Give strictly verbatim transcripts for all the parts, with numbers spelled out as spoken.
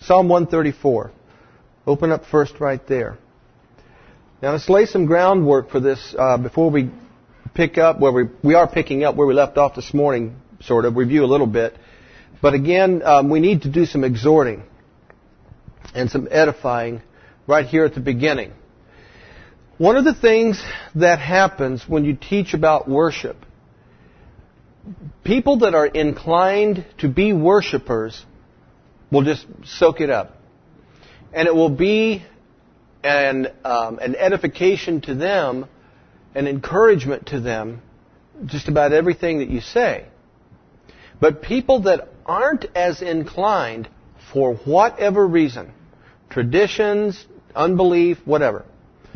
Psalm one thirty-four. Open up first right there. Now let's lay some groundwork for this uh, before we pick up where we we are picking up where we left off this morning, sort of review a little bit. But again, um, we need to do some exhorting and some edifying right here at the beginning. One of the things that happens when you teach about worship, people that are inclined to be worshipers will just soak it up. And it will be an, um, an edification to them, an encouragement to them, just about everything that you say. But people that aren't as inclined, for whatever reason, traditions, unbelief, whatever,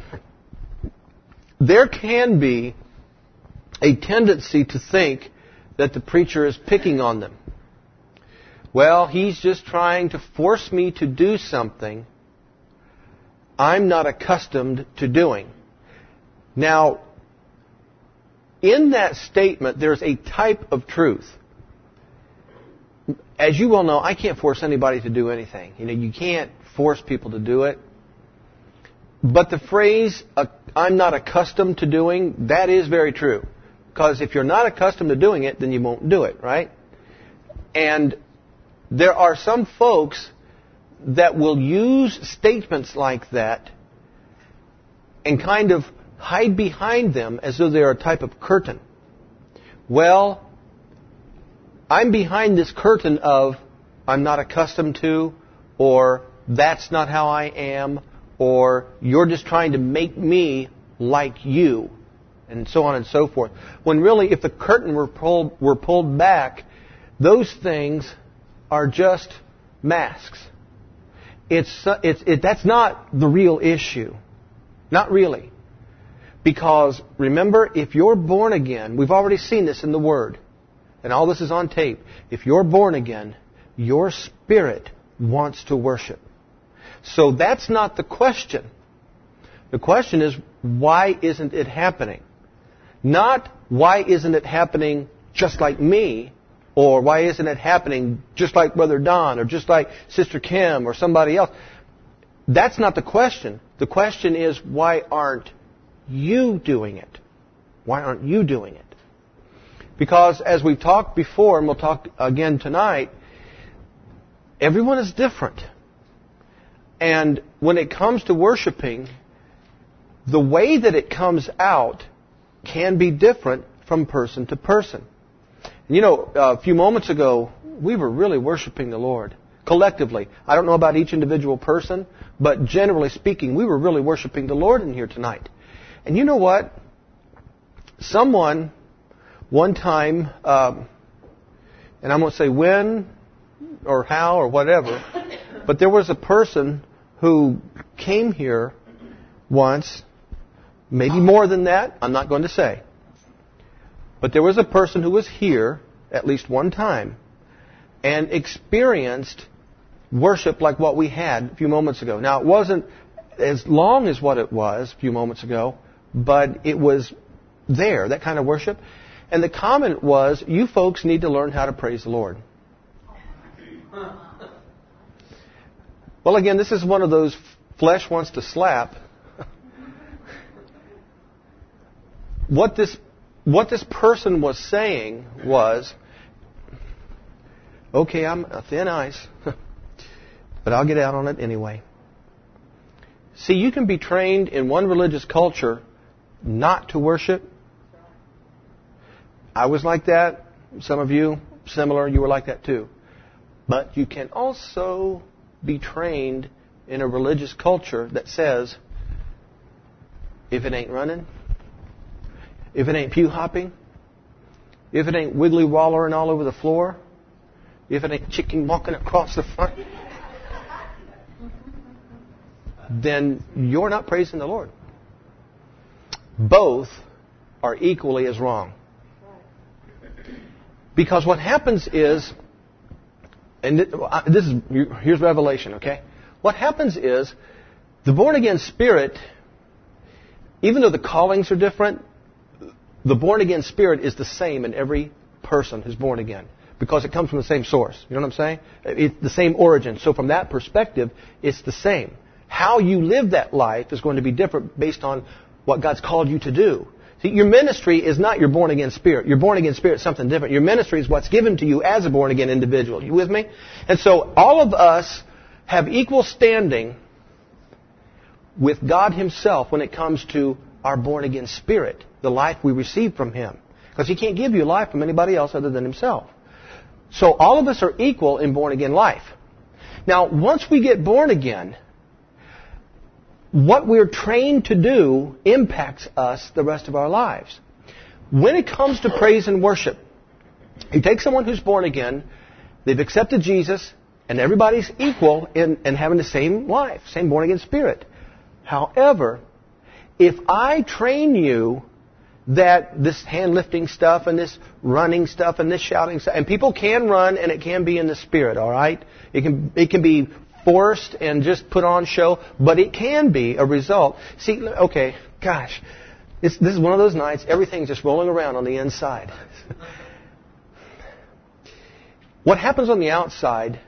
there can be a tendency to think that the preacher is picking on them. Well, he's just trying to force me to do something I'm not accustomed to doing. Now, in that statement, there's a type of truth. As you well know, I can't force anybody to do anything. You know, you can't force people to do it. But the phrase, uh, I'm not accustomed to doing, that is very true. Because if you're not accustomed to doing it, then you won't do it, right? And there are some folks that will use statements like that and kind of hide behind them as though they're a type of curtain. Well, I'm behind this curtain of I'm not accustomed to, or that's not how I am, or you're just trying to make me like you, and so on and so forth. When really, if the curtain were pulled, were pulled back, those things are just masks. It's, it's, it, that's not the real issue. Not really. Because, remember, if you're born again, we've already seen this in the Word, and all this is on tape. If you're born again, your spirit wants to worship. So that's not the question. The question is, why isn't it happening? Not, why isn't it happening just like me? Or why isn't it happening just like Brother Don, or just like Sister Kim, or somebody else? That's not the question. The question is, why aren't you doing it? Why aren't you doing it? Because as we've talked before, and we'll talk again tonight, everyone is different. And when it comes to worshiping, the way that it comes out can be different from person to person. And you know, a few moments ago, we were really worshiping the Lord collectively. I don't know about each individual person, but generally speaking, we were really worshiping the Lord in here tonight. And you know what? Someone, one time, um, and I won't say when or how or whatever, but there was a person who came here once, maybe more than that, I'm not going to say. But there was a person who was here at least one time and experienced worship like what we had a few moments ago. Now, it wasn't as long as what it was a few moments ago, but it was there, that kind of worship. And the comment was, you folks need to learn how to praise the Lord. Well, again, this is one of those flesh wants to slap. What this what this person was saying was, okay, I'm a thin ice, but I'll get out on it anyway. See, you can be trained in one religious culture not to worship. I was like that. Some of you, similar, you were like that too. But you can also be trained in a religious culture that says, if it ain't running, if it ain't pew hopping, if it ain't wiggly wallering all over the floor, if it ain't chicken walking across the front, then you're not praising the Lord. Both are equally as wrong. Because what happens is, and this is, here's revelation, okay? What happens is, the born-again spirit, even though the callings are different, the born-again spirit is the same in every person who's born again. because it comes from the same source. You know what I'm saying? It's the same origin. So from that perspective, it's the same. How you live that life is going to be different based on what God's called you to do. See, your ministry is not your born-again spirit. Your born-again spirit is something different. Your ministry is what's given to you as a born-again individual. You with me? And so all of us have equal standing with God Himself when it comes to our born-again spirit, the life we receive from Him. Because He can't give you life from anybody else other than Himself. So all of us are equal in born-again life. Now, once we get born again, what we're trained to do impacts us the rest of our lives. When it comes to praise and worship, you take someone who's born again, they've accepted Jesus, and everybody's equal in, in having the same life, same born-again spirit. However, if I train you that this hand-lifting stuff and this running stuff and this shouting stuff, and people can run and it can be in the spirit, all right? It can, it can be forced and just put on show, but it can be a result. See, okay, gosh, this, this is one of those nights, everything's just rolling around on the inside. What happens on the outside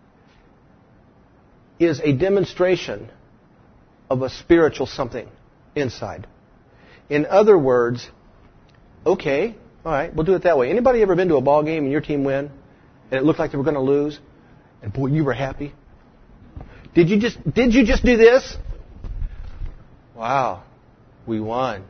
is a demonstration of a spiritual something inside. In other words, okay, all right, we'll do it that way. Anybody ever been to a ball game and your team win, and it looked like they were going to lose, and boy, you were happy? Did you just did you just do this? Wow, we won.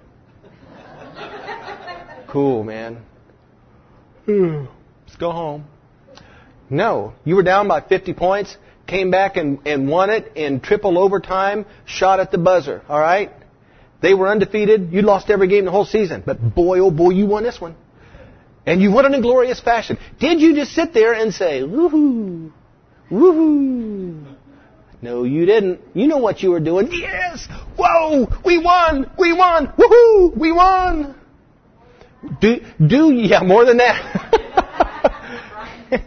Cool, man. Let's go home. No, you were down by fifty points, came back and, and won it in triple overtime, shot at the buzzer, all right? They were undefeated. You lost every game the whole season. But boy, oh boy, you won this one. And you won it in glorious fashion. Did you just sit there and say, woohoo, woohoo? No, you didn't. You know what you were doing. Yes! Whoa! We won! We won! Woohoo! We won! Do, do, yeah, more than that.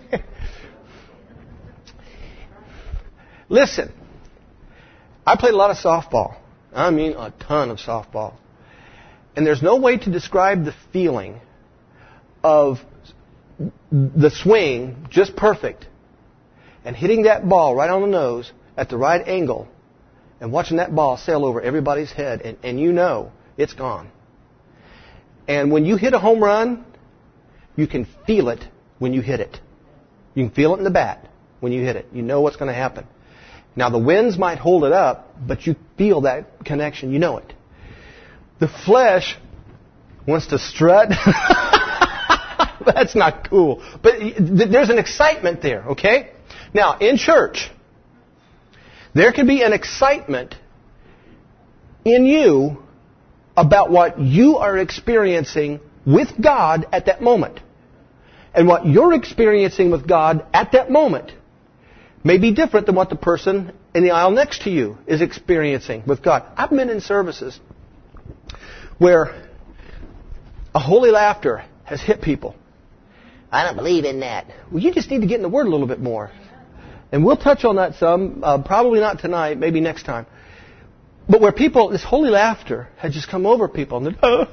Listen, I played a lot of softball. I mean a ton of softball. And there's no way to describe the feeling of the swing just perfect and hitting that ball right on the nose at the right angle and watching that ball sail over everybody's head, and, and you know it's gone. And when you hit a home run, you can feel it when you hit it. You can feel it in the bat when you hit it. You know what's going to happen. Now, the winds might hold it up, but you feel that connection. You know it. The flesh wants to strut. That's not cool. But there's an excitement there, okay? Now, in church, there can be an excitement in you about what you are experiencing with God at that moment. And what you're experiencing with God at that moment may be different than what the person in the aisle next to you is experiencing with God. I've been in services where a holy laughter has hit people. I don't believe in that. Well, you just need to get in the Word a little bit more. And we'll touch on that some, uh, probably not tonight, maybe next time. But where people, this holy laughter had just come over people, and they're,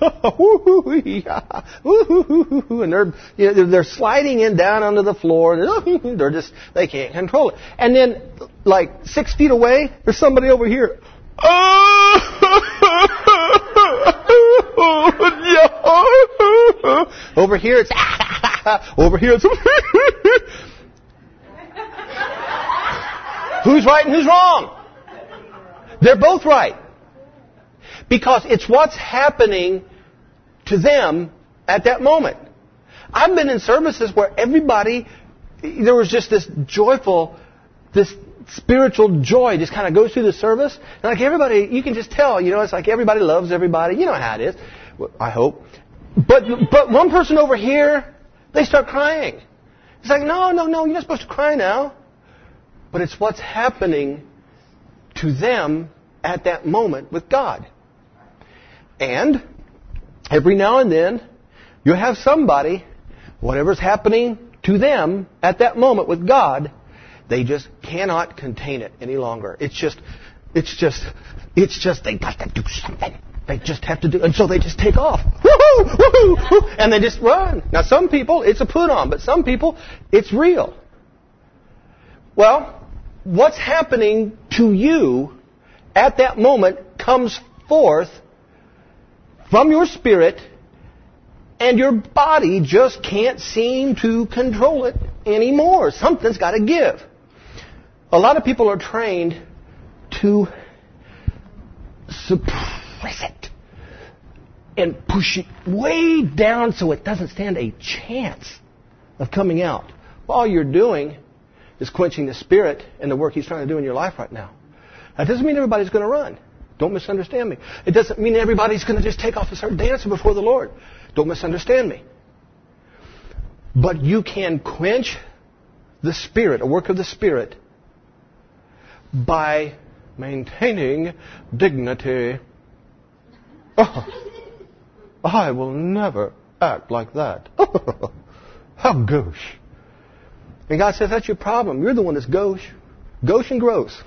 and they're, you know, they're sliding in down onto the floor, and they're just, they can't control it. And then, like six feet away, there's somebody over here. Over here, it's over here, it's who's right and who's wrong? They're both right. Because it's what's happening to them at that moment. I've been in services where everybody, there was just this joyful, this spiritual joy just kind of goes through the service. And like everybody, you can just tell, you know, it's like everybody loves everybody. You know how it is. I hope. But, but one person over here, they start crying. It's like, no, no, no, you're not supposed to cry now. But it's what's happening to them at that moment with God. And every now and then, you'll have somebody, whatever's happening to them at that moment with God, they just cannot contain it any longer. It's just, it's just, it's just, they got to do something. They just have to do, and so they just take off. Woohoo! Woohoo! Woohoo! And they just run. Now some people, it's a put on, but some people, it's real. Well, what's happening to you at that moment comes forth from your spirit, and your body just can't seem to control it anymore. Something's got to give. A lot of people are trained to suppress it and push it way down so it doesn't stand a chance of coming out. All you're doing is quenching the Spirit and the work He's trying to do in your life right now. That doesn't mean everybody's going to run. Don't misunderstand me. It doesn't mean everybody's going to just take off and start dancing before the Lord. Don't misunderstand me. But you can quench the Spirit, a work of the Spirit, by maintaining dignity. Oh, I will never act like that. How gauche. And God says, that's your problem. You're the one that's gauche. Gauche and gross.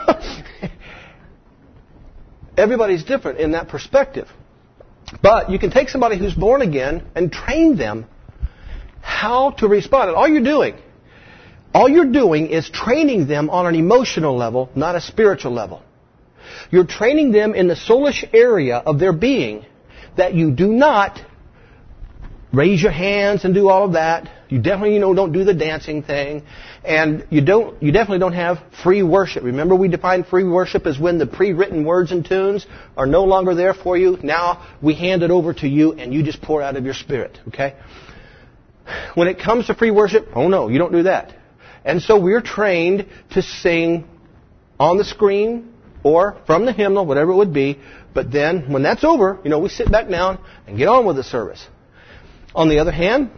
Everybody's different in that perspective. But you can take somebody who's born again and train them how to respond. And all you're doing, all you're doing is training them on an emotional level, not a spiritual level. You're training them in the soulish area of their being that you do not raise your hands and do all of that. You definitely, you know, don't do the dancing thing. And you don't, you definitely don't have free worship. Remember, we defined free worship as when the pre-written words and tunes are no longer there for you. Now we hand it over to you and you just pour out of your spirit, okay? When it comes to free worship, oh no, you don't do that. And so we're trained to sing on the screen or from the hymnal, whatever it would be. But then when that's over, you know, we sit back down and get on with the service. On the other hand,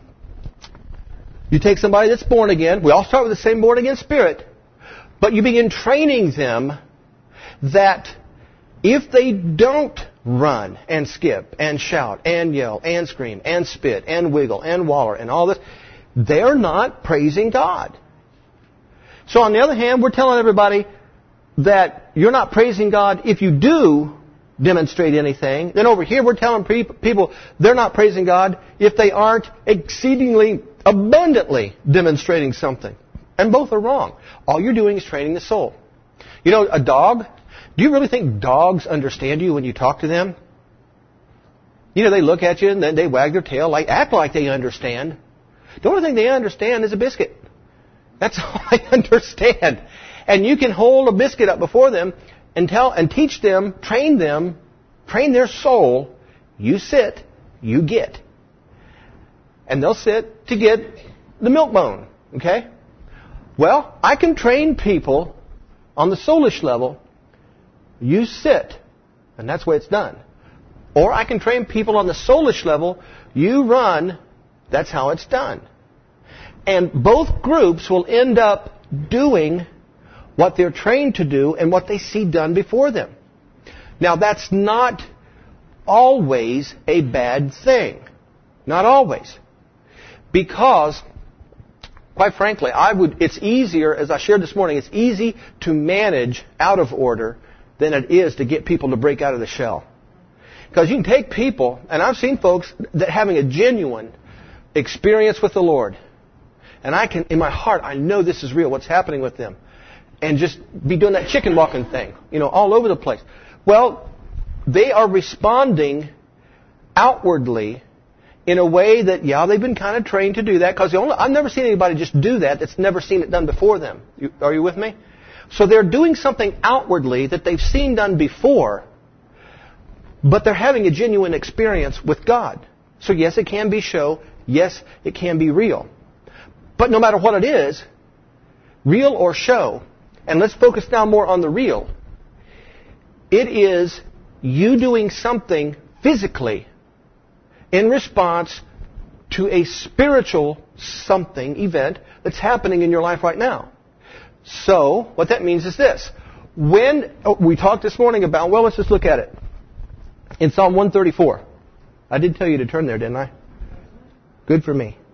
you take somebody that's born again. We all start with the same born again spirit. But you begin training them that if they don't run and skip and shout and yell and scream and spit and wiggle and waller and all this, they're not praising God. So on the other hand, we're telling everybody that you're not praising God if you do demonstrate anything. Then over here we're telling people they're not praising God if they aren't exceedingly abundantly demonstrating something. And both are wrong. All you're doing is training the soul. You know, a dog, do you really think dogs understand you when you talk to them? You know, they look at you and then they wag their tail, like act like they understand. The only thing they understand is a biscuit. That's all they understand. And you can hold a biscuit up before them and tell and teach them, train them, train their soul. You sit, you get. And they'll sit to get the milk bone. Okay? Well, I can train people on the soulish level. You sit, and that's the way it's done. Or I can train people on the soulish level. You run, that's how it's done. And both groups will end up doing what they're trained to do and what they see done before them. Now, that's not always a bad thing. Not always. Because, quite frankly, I would. It's easier, as I shared this morning, it's easy to manage out of order than it is to get people to break out of the shell. Because you can take people, and I've seen folks that having a genuine experience with the Lord, and I can, in my heart, I know this is real, what's happening with them, and just be doing that chicken walking thing, you know, all over the place. Well, they are responding outwardly in a way that, yeah, they've been kind of trained to do that, because I've never seen anybody just do that that's never seen it done before them. You, are you with me? So they're doing something outwardly that they've seen done before, but they're having a genuine experience with God. So yes, it can be show. Yes, it can be real. But no matter what it is, real or show, and let's focus now more on the real, it is you doing something physically in response to a spiritual something, event, that's happening in your life right now. So, what that means is this. When, oh, we talked this morning about, well, let's just look at it. In Psalm one thirty-four. I did tell you to turn there, didn't I? Good for me.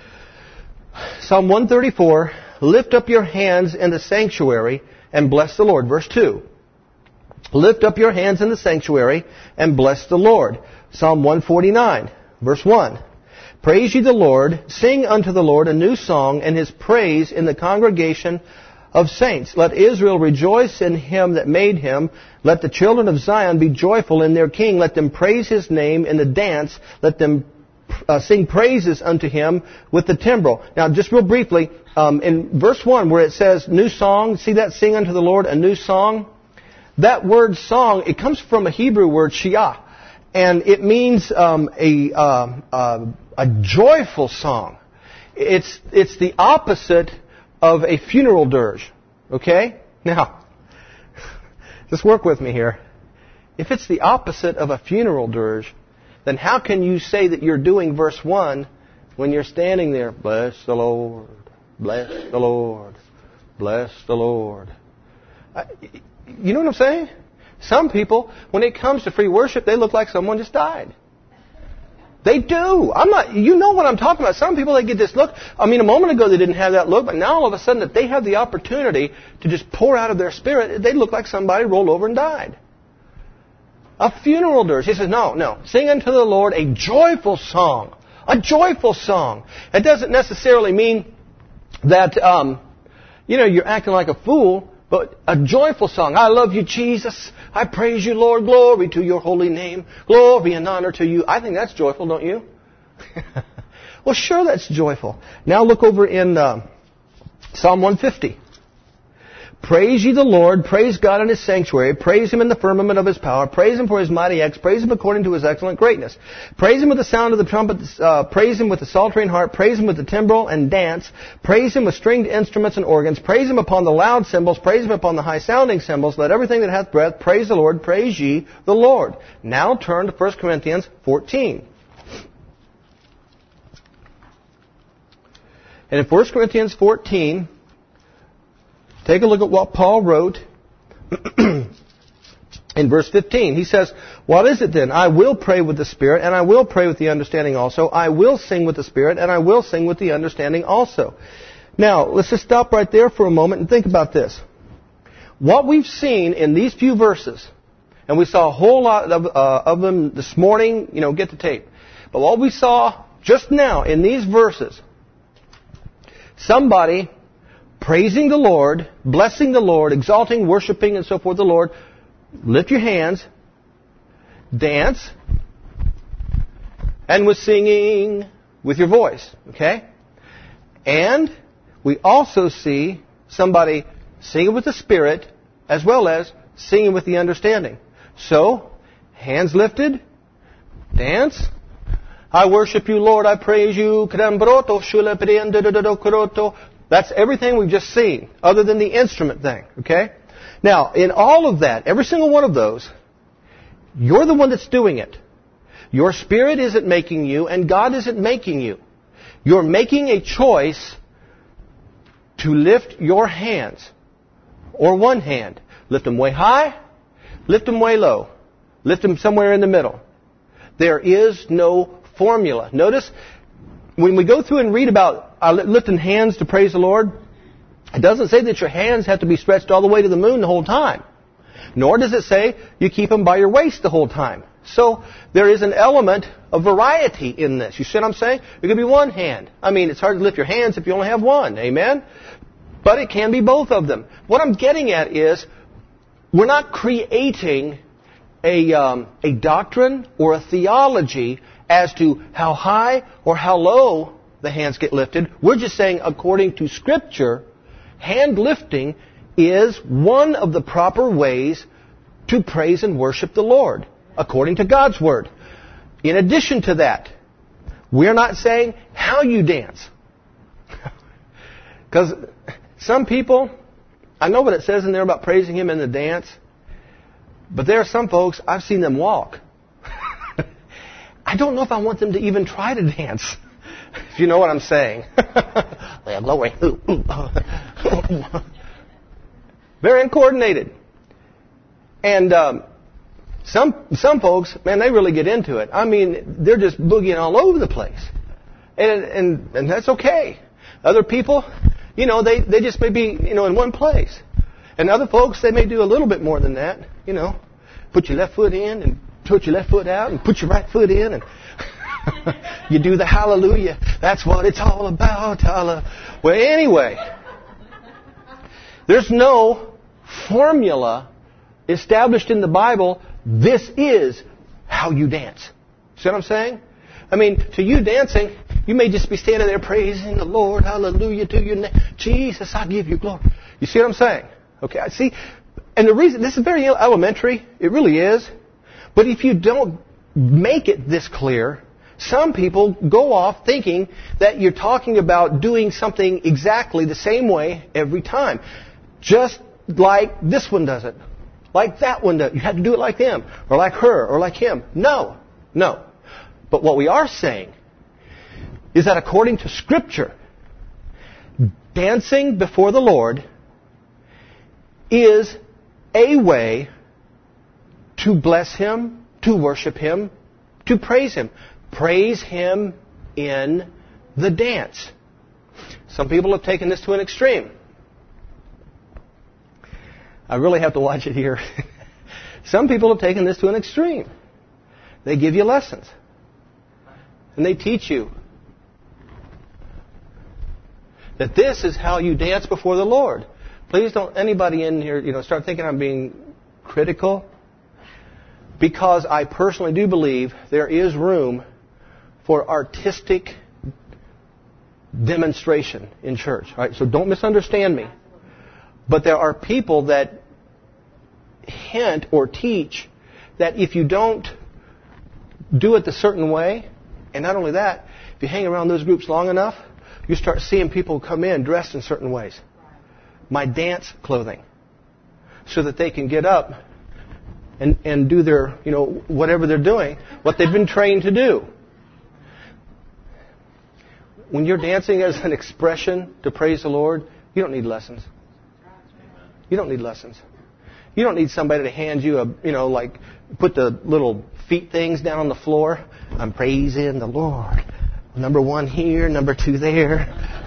Psalm one thirty-four, lift up your hands in the sanctuary and bless the Lord. Verse two. Lift up your hands in the sanctuary and bless the Lord. Psalm one forty-nine, verse one. Praise ye the Lord, sing unto the Lord a new song, and his praise in the congregation of saints. Let Israel rejoice in him that made him. Let the children of Zion be joyful in their king. Let them praise his name in the dance. Let them uh, sing praises unto him with the timbrel. Now, just real briefly, um, in verse one where it says new song, see that, sing unto the Lord a new song? That word song, it comes from a Hebrew word, shiah, and it means um, a, uh, uh, a joyful song. It's, it's the opposite of a funeral dirge, okay? Now, just work with me here. If it's the opposite of a funeral dirge, then how can you say that you're doing verse one when you're standing there, bless the Lord, bless the Lord, bless the Lord? I, You know what I'm saying? Some people, when it comes to free worship, they look like someone just died. They do. I'm not, you know what I'm talking about. Some people, they get this look. I mean, a moment ago they didn't have that look, but now all of a sudden that they have the opportunity to just pour out of their spirit, they look like somebody rolled over and died. A funeral dirge. He says, no, no. Sing unto the Lord a joyful song. A joyful song. It doesn't necessarily mean that, um, you know, you're acting like a fool. But a joyful song. I love you, Jesus. I praise you, Lord. Glory to your holy name. Glory and honor to you. I think that's joyful, don't you? Well, sure, that's joyful. Now look over in uh, Psalm one fifty. Praise ye the Lord. Praise God in his sanctuary. Praise him in the firmament of his power. Praise him for his mighty acts. Praise him according to his excellent greatness. Praise him with the sound of the trumpet. Uh, praise him with the psaltery and harp. Praise him with the timbrel and dance. Praise him with stringed instruments and organs. Praise him upon the loud cymbals. Praise him upon the high-sounding cymbals. Let everything that hath breath praise the Lord. Praise ye the Lord. Now turn to First Corinthians fourteen. And in First Corinthians fourteen... take a look at what Paul wrote in verse fifteen. He says, what is it then? I will pray with the Spirit, and I will pray with the understanding also. I will sing with the Spirit, and I will sing with the understanding also. Now, let's just stop right there for a moment and think about this. What we've seen in these few verses, and we saw a whole lot of, uh, of them this morning, you know, get the tape. But what we saw just now in these verses, somebody praising the Lord, blessing the Lord, exalting, worshiping, and so forth the Lord. Lift your hands, dance, and with singing with your voice. Okay? And we also see somebody singing with the Spirit as well as singing with the understanding. So, hands lifted, dance. I worship you, Lord, I praise you. That's everything we've just seen, other than the instrument thing, okay? Now, in all of that, every single one of those, you're the one that's doing it. Your spirit isn't making you, and God isn't making you. You're making a choice to lift your hands, or one hand. Lift them way high, lift them way low. Lift them somewhere in the middle. There is no formula. Notice, when we go through and read about uh, lifting hands to praise the Lord, it doesn't say that your hands have to be stretched all the way to the moon the whole time. Nor does it say you keep them by your waist the whole time. So there is an element of variety in this. You see what I'm saying? It could be one hand. I mean, it's hard to lift your hands if you only have one. Amen? But it can be both of them. What I'm getting at is we're not creating a, um, a doctrine or a theology as to how high or how low the hands get lifted. We're just saying, according to Scripture, hand lifting is one of the proper ways to praise and worship the Lord, according to God's Word. In addition to that, we're not saying how you dance. Because some people, I know what it says in there about praising Him in the dance, but there are some folks, I've seen them walk. I don't know if I want them to even try to dance, if you know what I'm saying. Glory. Very uncoordinated. And um, some some folks, man, they really get into it. I mean, they're just boogieing all over the place. And and and that's okay. Other people, you know, they, they just may be, you know, in one place. And other folks, they may do a little bit more than that. You know, put your left foot in and put your left foot out and put your right foot in and you do the hallelujah. That's what it's all about. Hallelujah. Well, anyway, there's no formula established in the Bible. This is how you dance. See what I'm saying? I mean, to you dancing, you may just be standing there praising the Lord. Hallelujah to your name. Jesus, I give you glory. You see what I'm saying? Okay, I see. And the reason, this is very elementary. It really is. But if you don't make it this clear, some people go off thinking that you're talking about doing something exactly the same way every time. Just like this one does it. Like that one does. You have to do it like them. Or like her. Or like him. No. No. But what we are saying is that according to Scripture, dancing before the Lord is a way to bless Him, to worship Him, to praise Him. Praise Him in the dance. Some people have taken this to an extreme. I really have to watch it here. Some people have taken this to an extreme. They give you lessons. And they teach you that this is how you dance before the Lord. Please don't anybody in here, you know, start thinking I'm being critical. Because I personally do believe there is room for artistic demonstration in church. All right? So don't misunderstand me. But there are people that hint or teach that if you don't do it the certain way, and not only that, if you hang around those groups long enough, you start seeing people come in dressed in certain ways. My dance clothing. So that they can get up and, and do their, you know, whatever they're doing, what they've been trained to do. When you're dancing as an expression to praise the Lord, you don't need lessons. You don't need lessons. You don't need somebody to hand you a, you know, like, put the little feet things down on the floor. I'm praising the Lord. Number one here, number two there.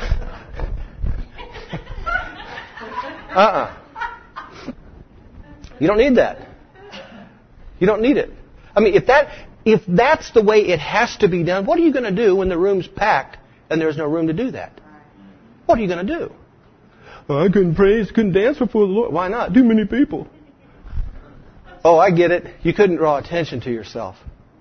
uh-uh. You don't need that. You don't need it. I mean, if that, if that's the way it has to be done, what are you going to do when the room's packed and there's no room to do that? What are you going to do? Well, I couldn't praise, couldn't dance before the Lord. Why not? Too many people. Oh, I get it. You couldn't draw attention to yourself.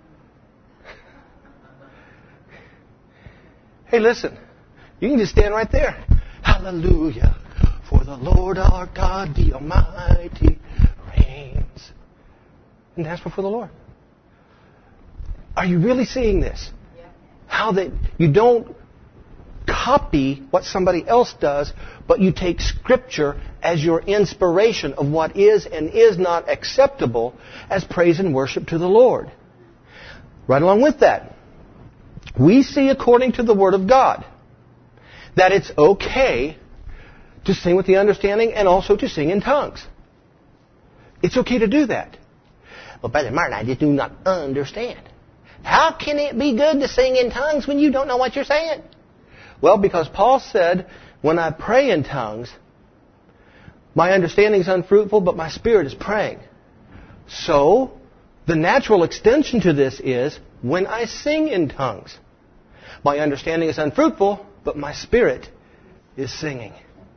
Hey, listen. You can just stand right there. Hallelujah. For the Lord our God, the Almighty, reigns. And dance before the Lord. Are you really seeing this? Yeah. How that you don't copy what somebody else does, but you take Scripture as your inspiration of what is and is not acceptable as praise and worship to the Lord. Right along with that, we see according to the Word of God that it's okay to sing with the understanding and also to sing in tongues. It's okay to do that. Well, Brother Martin, I just do not understand. How can it be good to sing in tongues when you don't know what you're saying? Well, because Paul said, when I pray in tongues, my understanding is unfruitful, but my spirit is praying. So, the natural extension to this is, when I sing in tongues, my understanding is unfruitful, but my spirit is singing.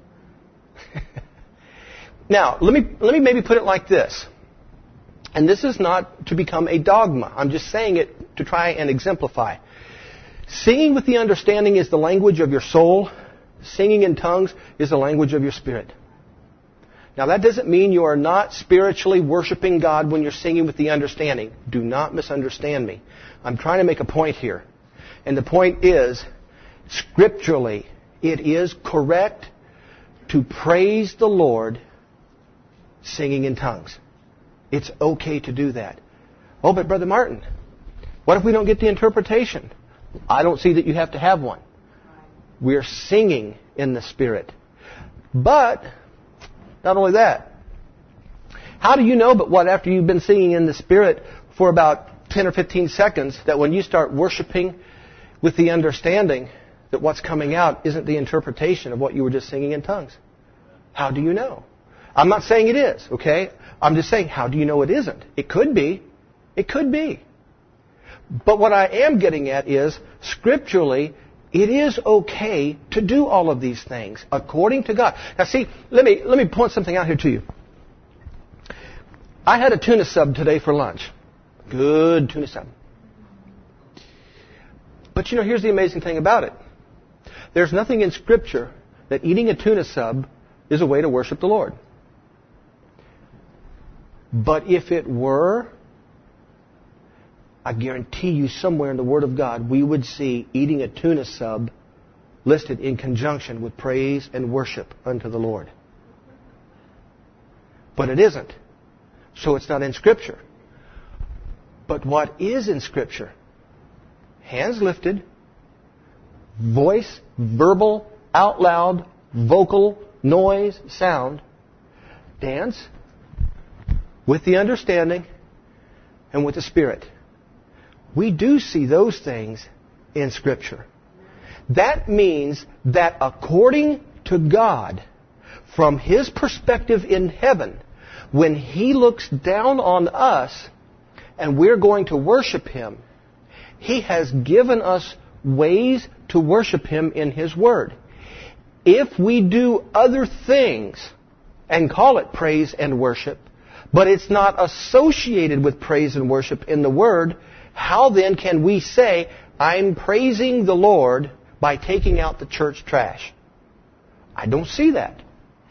Now, let me, let me maybe put it like this. And this is not to become a dogma. I'm just saying it to try and exemplify. Singing with the understanding is the language of your soul. Singing in tongues is the language of your spirit. Now, that doesn't mean you are not spiritually worshiping God when you're singing with the understanding. Do not misunderstand me. I'm trying to make a point here. And the point is, scripturally, it is correct to praise the Lord singing in tongues. It's okay to do that. Oh, but Brother Martin, what if we don't get the interpretation? I don't see that you have to have one. We're singing in the Spirit. But, not only that, how do you know but what after you've been singing in the Spirit for about ten or fifteen seconds that when you start worshiping with the understanding that what's coming out isn't the interpretation of what you were just singing in tongues? How do you know? I'm not saying it is, okay? I'm just saying, how do you know it isn't? It could be. It could be. But what I am getting at is, scripturally, it is okay to do all of these things according to God. Now see, let me, let me point something out here to you. I had a tuna sub today for lunch. Good tuna sub. But you know, here's the amazing thing about it. There's nothing in Scripture that eating a tuna sub is a way to worship the Lord. But if it were, I guarantee you somewhere in the Word of God we would see eating a tuna sub listed in conjunction with praise and worship unto the Lord. But it isn't. So it's not in Scripture. But what is in Scripture? Hands lifted, voice, verbal, out loud, vocal, noise, sound, dance with the understanding and with the Spirit. We do see those things in Scripture. That means that according to God, from His perspective in heaven, when He looks down on us and we're going to worship Him, He has given us ways to worship Him in His Word. If we do other things and call it praise and worship, but it's not associated with praise and worship in the Word, how then can we say, I'm praising the Lord by taking out the church trash? I don't see that.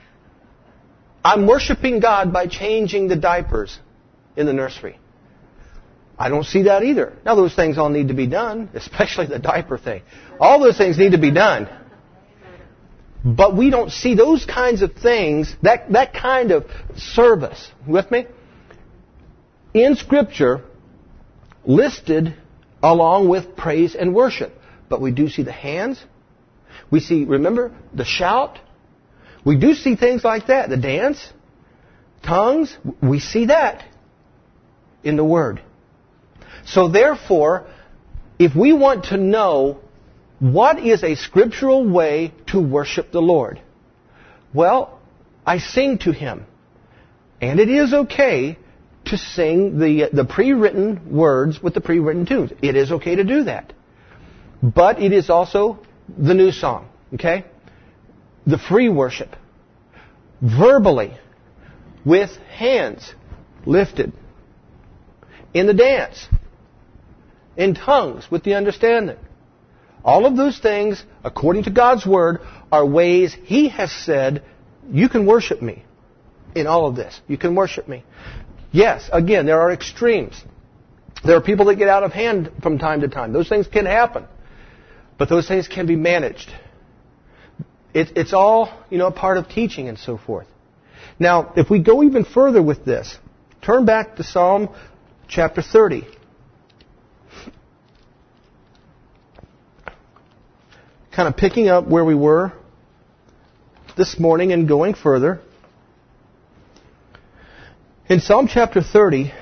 I'm worshiping God by changing the diapers in the nursery. I don't see that either. Now those things all need to be done, especially the diaper thing. All those things need to be done. But we don't see those kinds of things, that, that kind of service, with me, in Scripture listed along with praise and worship. But we do see the hands. We see, remember, the shout. We do see things like that. The dance, tongues, we see that in the Word. So therefore, if we want to know what is a scriptural way to worship the Lord, well, I sing to Him. And it is okay to sing the, the pre-written words with the pre-written tunes. It is okay to do that. But it is also the new song, okay? The free worship. Verbally, with hands lifted. In the dance. In tongues, with the understanding. All of those things, according to God's Word, are ways He has said, you can worship me in all of this. You can worship me. Yes, again, there are extremes. There are people that get out of hand from time to time. Those things can happen. But those things can be managed. It, it's all, you know, a part of teaching and so forth. Now, if we go even further with this, turn back to Psalm chapter thirty. Kind of picking up where we were this morning and going further. In Psalm chapter thirty,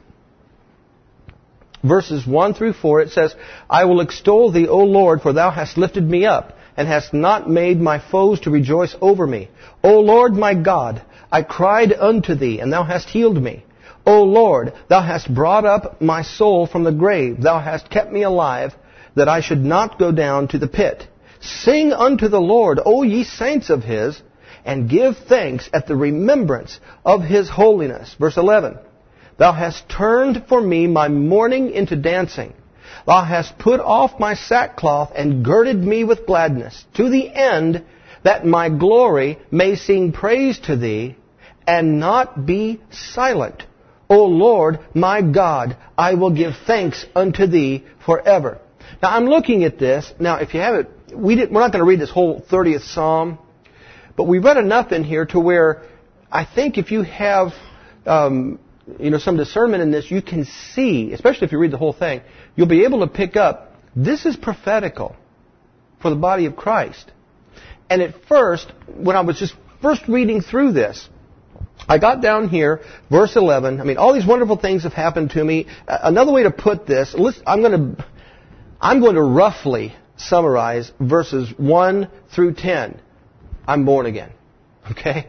verses one through four, it says, I will extol Thee, O Lord, for Thou hast lifted me up, and hast not made my foes to rejoice over me. O Lord my God, I cried unto Thee, and Thou hast healed me. O Lord, Thou hast brought up my soul from the grave. Thou hast kept me alive, that I should not go down to the pit. Sing unto the Lord, O ye saints of His, and give thanks at the remembrance of His holiness. Verse eleven. Thou hast turned for me my mourning into dancing. Thou hast put off my sackcloth and girded me with gladness, to the end that my glory may sing praise to Thee and not be silent. O Lord, my God, I will give thanks unto Thee forever. Now, I'm looking at this. Now, if you haven't, we didn't, we're not going to read this whole thirtieth Psalm, but we read enough in here to where I think if you have, um, you know, some discernment in this, you can see, especially if you read the whole thing, you'll be able to pick up, this is prophetical for the body of Christ. And at first, when I was just first reading through this, I got down here, verse eleven. I mean, all these wonderful things have happened to me. Another way to put this, I'm going to, I'm going to roughly summarize verses one through ten. I'm born again. Okay?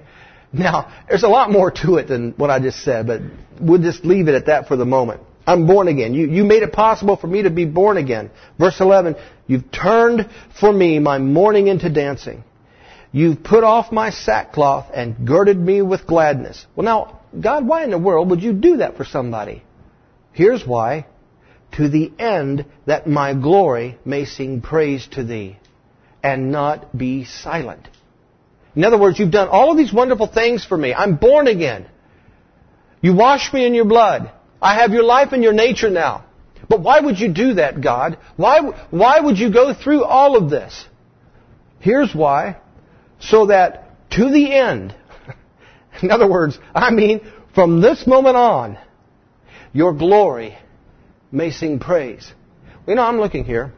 Now, there's a lot more to it than what I just said, but we'll just leave it at that for the moment. I'm born again. You, you made it possible for me to be born again. Verse eleven, you've turned for me my mourning into dancing. You've put off my sackcloth and girded me with gladness. Well, now, God, why in the world would you do that for somebody? Here's why. To the end that my glory may sing praise to thee and not be silent. In other words, you've done all of these wonderful things for me. I'm born again. You washed me in your blood. I have your life and your nature now. But why would you do that, God? Why, why would you go through all of this? Here's why. So that to the end, in other words, I mean, from this moment on, your glory may sing praise. You know, I'm looking here,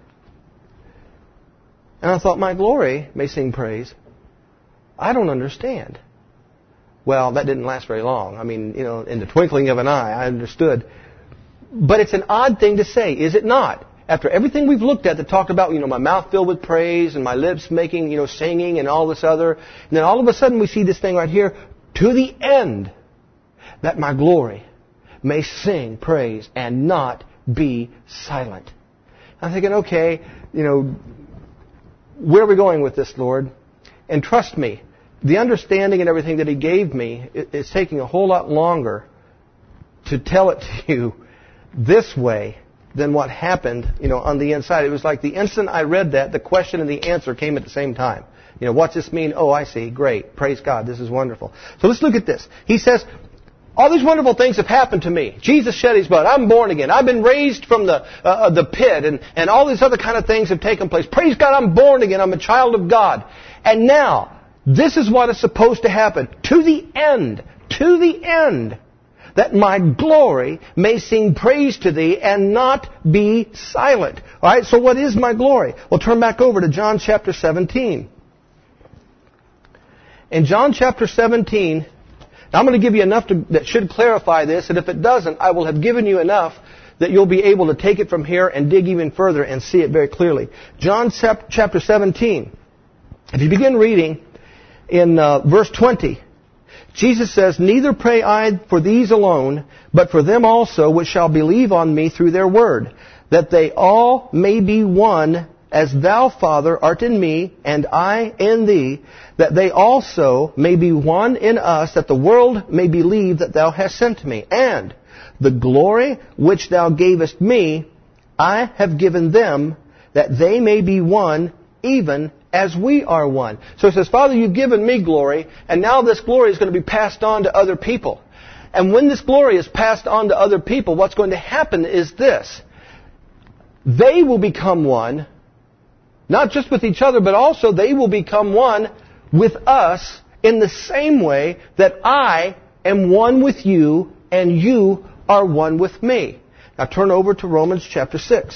and I thought, my glory may sing praise. I don't understand. Well, that didn't last very long. I mean, you know, in the twinkling of an eye, I understood. But it's an odd thing to say, is it not? After everything we've looked at that talked about, you know, my mouth filled with praise and my lips making, you know, singing and all this other. And then all of a sudden we see this thing right here, to the end that my glory may sing praise and not be silent. I'm thinking, okay, you know, where are we going with this, Lord? And trust me, the understanding and everything that He gave me, it's taking a whole lot longer to tell it to you this way than what happened, you know, on the inside. It was like the instant I read that, the question and the answer came at the same time. You know, what's this mean? Oh, I see. Great. Praise God. This is wonderful. So let's look at this. He says, all these wonderful things have happened to me. Jesus shed His blood. I'm born again. I've been raised from the uh, the pit, and, and all these other kind of things have taken place. Praise God, I'm born again. I'm a child of God. And now, this is what is supposed to happen. To the end, to the end, that my glory may sing praise to Thee and not be silent. All right, so what is my glory? Well, turn back over to John chapter seventeen. In John chapter seventeen, now I'm going to give you enough to, that should clarify this, and if it doesn't, I will have given you enough that you'll be able to take it from here and dig even further and see it very clearly. John chapter seventeen. If you begin reading in uh, verse twenty, Jesus says, neither pray I for these alone, but for them also which shall believe on me through their word, that they all may be one, as Thou, Father, art in me, and I in Thee, that they also may be one in us, that the world may believe that Thou hast sent me. And the glory which Thou gavest me, I have given them, that they may be one, even as we are one. So it says, Father, you've given me glory, and now this glory is going to be passed on to other people. And when this glory is passed on to other people, what's going to happen is this. They will become one, not just with each other, but also they will become one with us in the same way that I am one with you and you are one with me. Now turn over to Romans chapter six.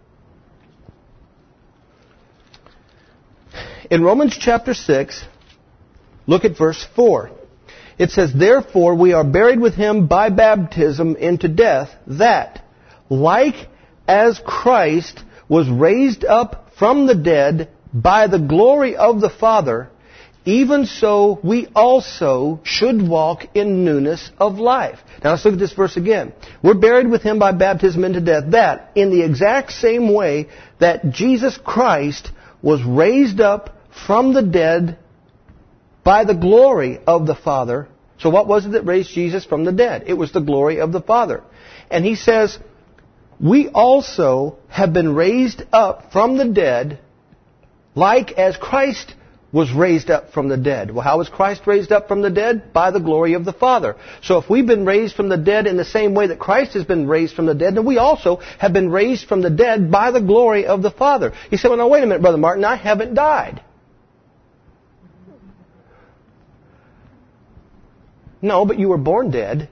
In Romans chapter six, look at verse four. It says, therefore we are buried with Him by baptism into death, that, like as Christ was raised up from the dead by the glory of the Father, even so we also should walk in newness of life. Now let's look at this verse again. We're buried with Him by baptism into death, that in the exact same way that Jesus Christ was raised up from the dead by the glory of the Father. So what was it that raised Jesus from the dead? It was the glory of the Father. And he says, we also have been raised up from the dead, like as Christ was raised up from the dead. Well, how was Christ raised up from the dead? By the glory of the Father. So if we've been raised from the dead in the same way that Christ has been raised from the dead, then we also have been raised from the dead by the glory of the Father. You say, well, now wait a minute, Brother Martin, I haven't died. No, but you were born dead.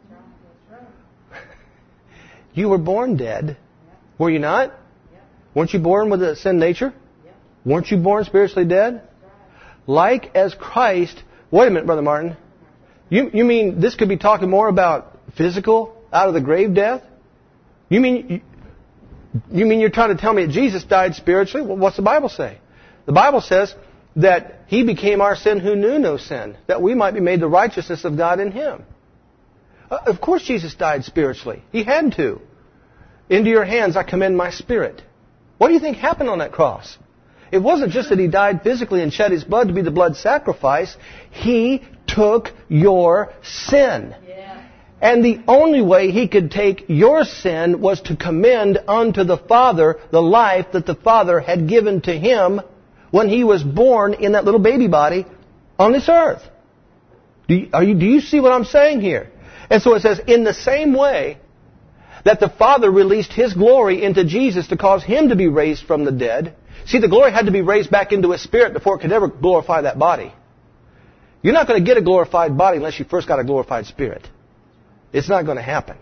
You were born dead. Were you not? Weren't you born with a sin nature? Weren't you born spiritually dead? Like as Christ... Wait a minute, Brother Martin. You, you mean this could be talking more about physical, out of the grave death? You mean you mean you're trying to tell me that Jesus died spiritually? Well, what's the Bible say? The Bible says that He became our sin who knew no sin, that we might be made the righteousness of God in Him. Uh, of course Jesus died spiritually. He had to. Into your hands I commend my spirit. What do you think happened on that cross? It wasn't just that He died physically and shed His blood to be the blood sacrifice. He took your sin. Yeah. And the only way He could take your sin was to commend unto the Father the life that the Father had given to Him when He was born in that little baby body on this earth. Do you, are you, do you see what I'm saying here? And so it says, in the same way that the Father released His glory into Jesus to cause Him to be raised from the dead. See, the glory had to be raised back into His Spirit before it could ever glorify that body. You're not going to get a glorified body unless you first got a glorified spirit. It's not going to happen.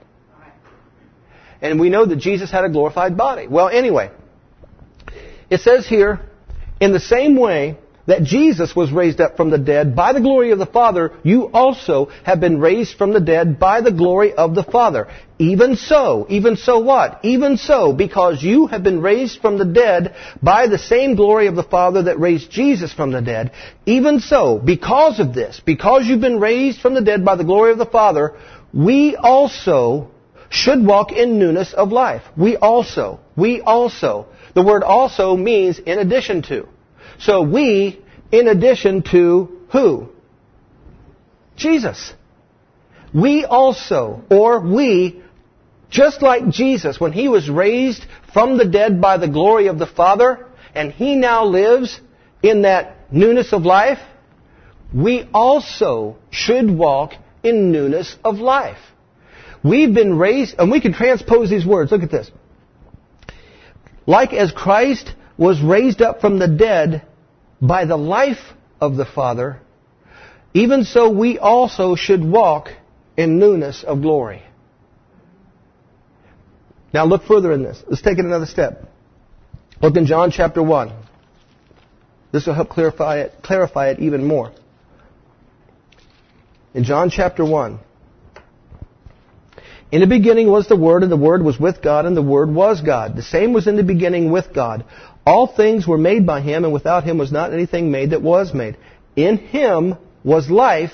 And we know that Jesus had a glorified body. Well, anyway, it says here, in the same way that Jesus was raised up from the dead by the glory of the Father, you also have been raised from the dead by the glory of the Father. Even so, even so what? Even so, because you have been raised from the dead by the same glory of the Father that raised Jesus from the dead, even so, because of this, because you've been raised from the dead by the glory of the Father, we also should walk in newness of life. We also, we also. The word also means in addition to. So we, in addition to who? Jesus. We also, or we, just like Jesus, when He was raised from the dead by the glory of the Father, and He now lives in that newness of life, we also should walk in newness of life. We've been raised, and we can transpose these words. Look at this. Like as Christ was raised up from the dead by the life of the Father, even so we also should walk in newness of glory. Now look further in this. Let's take it another step. Look in John chapter one. This will help clarify it, clarify it even more. In John chapter one. In the beginning was the Word, and the Word was with God, and the Word was God. The same was in the beginning with God. All things were made by Him, and without Him was not anything made that was made. In Him was life,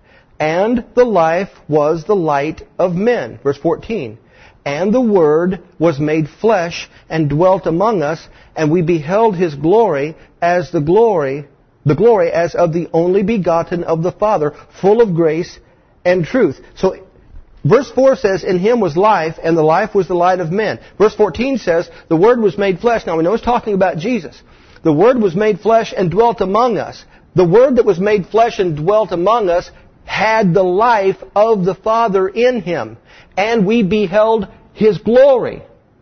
and the life was the light of men. Verse fourteen. And the Word was made flesh and dwelt among us, and we beheld His glory as the glory, the glory as of the only begotten of the Father, full of grace and truth. So, verse four says, in Him was life, and the life was the light of men. Verse fourteen says, the Word was made flesh. Now we know it's talking about Jesus. The Word was made flesh and dwelt among us. The Word that was made flesh and dwelt among us had the life of the Father in Him. And we beheld His glory.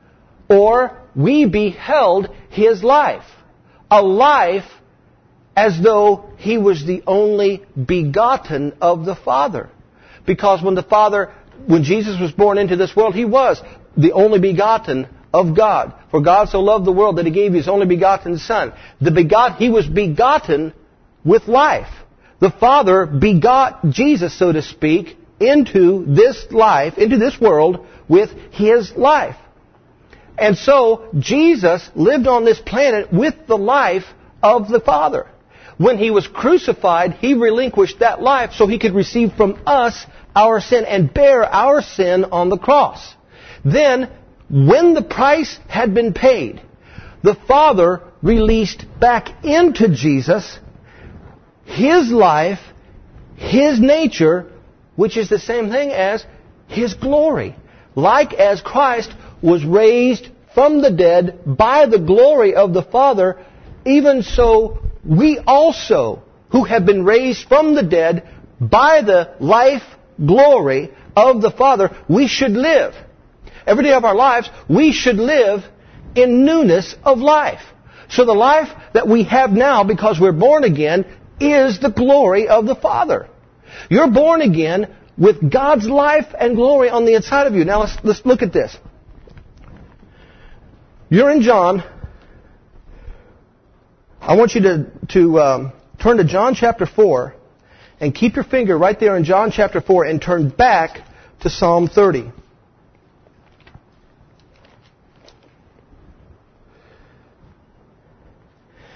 Or, we beheld His life. A life as though He was the only begotten of the Father. Because when the Father... When Jesus was born into this world, He was the only begotten of God. For God so loved the world that He gave His only begotten Son. The begot, He was begotten with life. The Father begot Jesus, so to speak, into this life, into this world, with His life. And so, Jesus lived on this planet with the life of the Father. When He was crucified, He relinquished that life so He could receive from us our sin and bear our sin on the cross. Then, when the price had been paid, the Father released back into Jesus His life, His nature, which is the same thing as His glory. Like as Christ was raised from the dead by the glory of the Father, even so we also, who have been raised from the dead by the life, glory of the Father, we should live. Every day of our lives, we should live in newness of life. So the life that we have now, because we're born again, is the glory of the Father. You're born again with God's life and glory on the inside of you. Now let's, let's look at this. You're in John. I want you to, to um, turn to John chapter four. And keep your finger right there in John chapter four and turn back to Psalm thirty.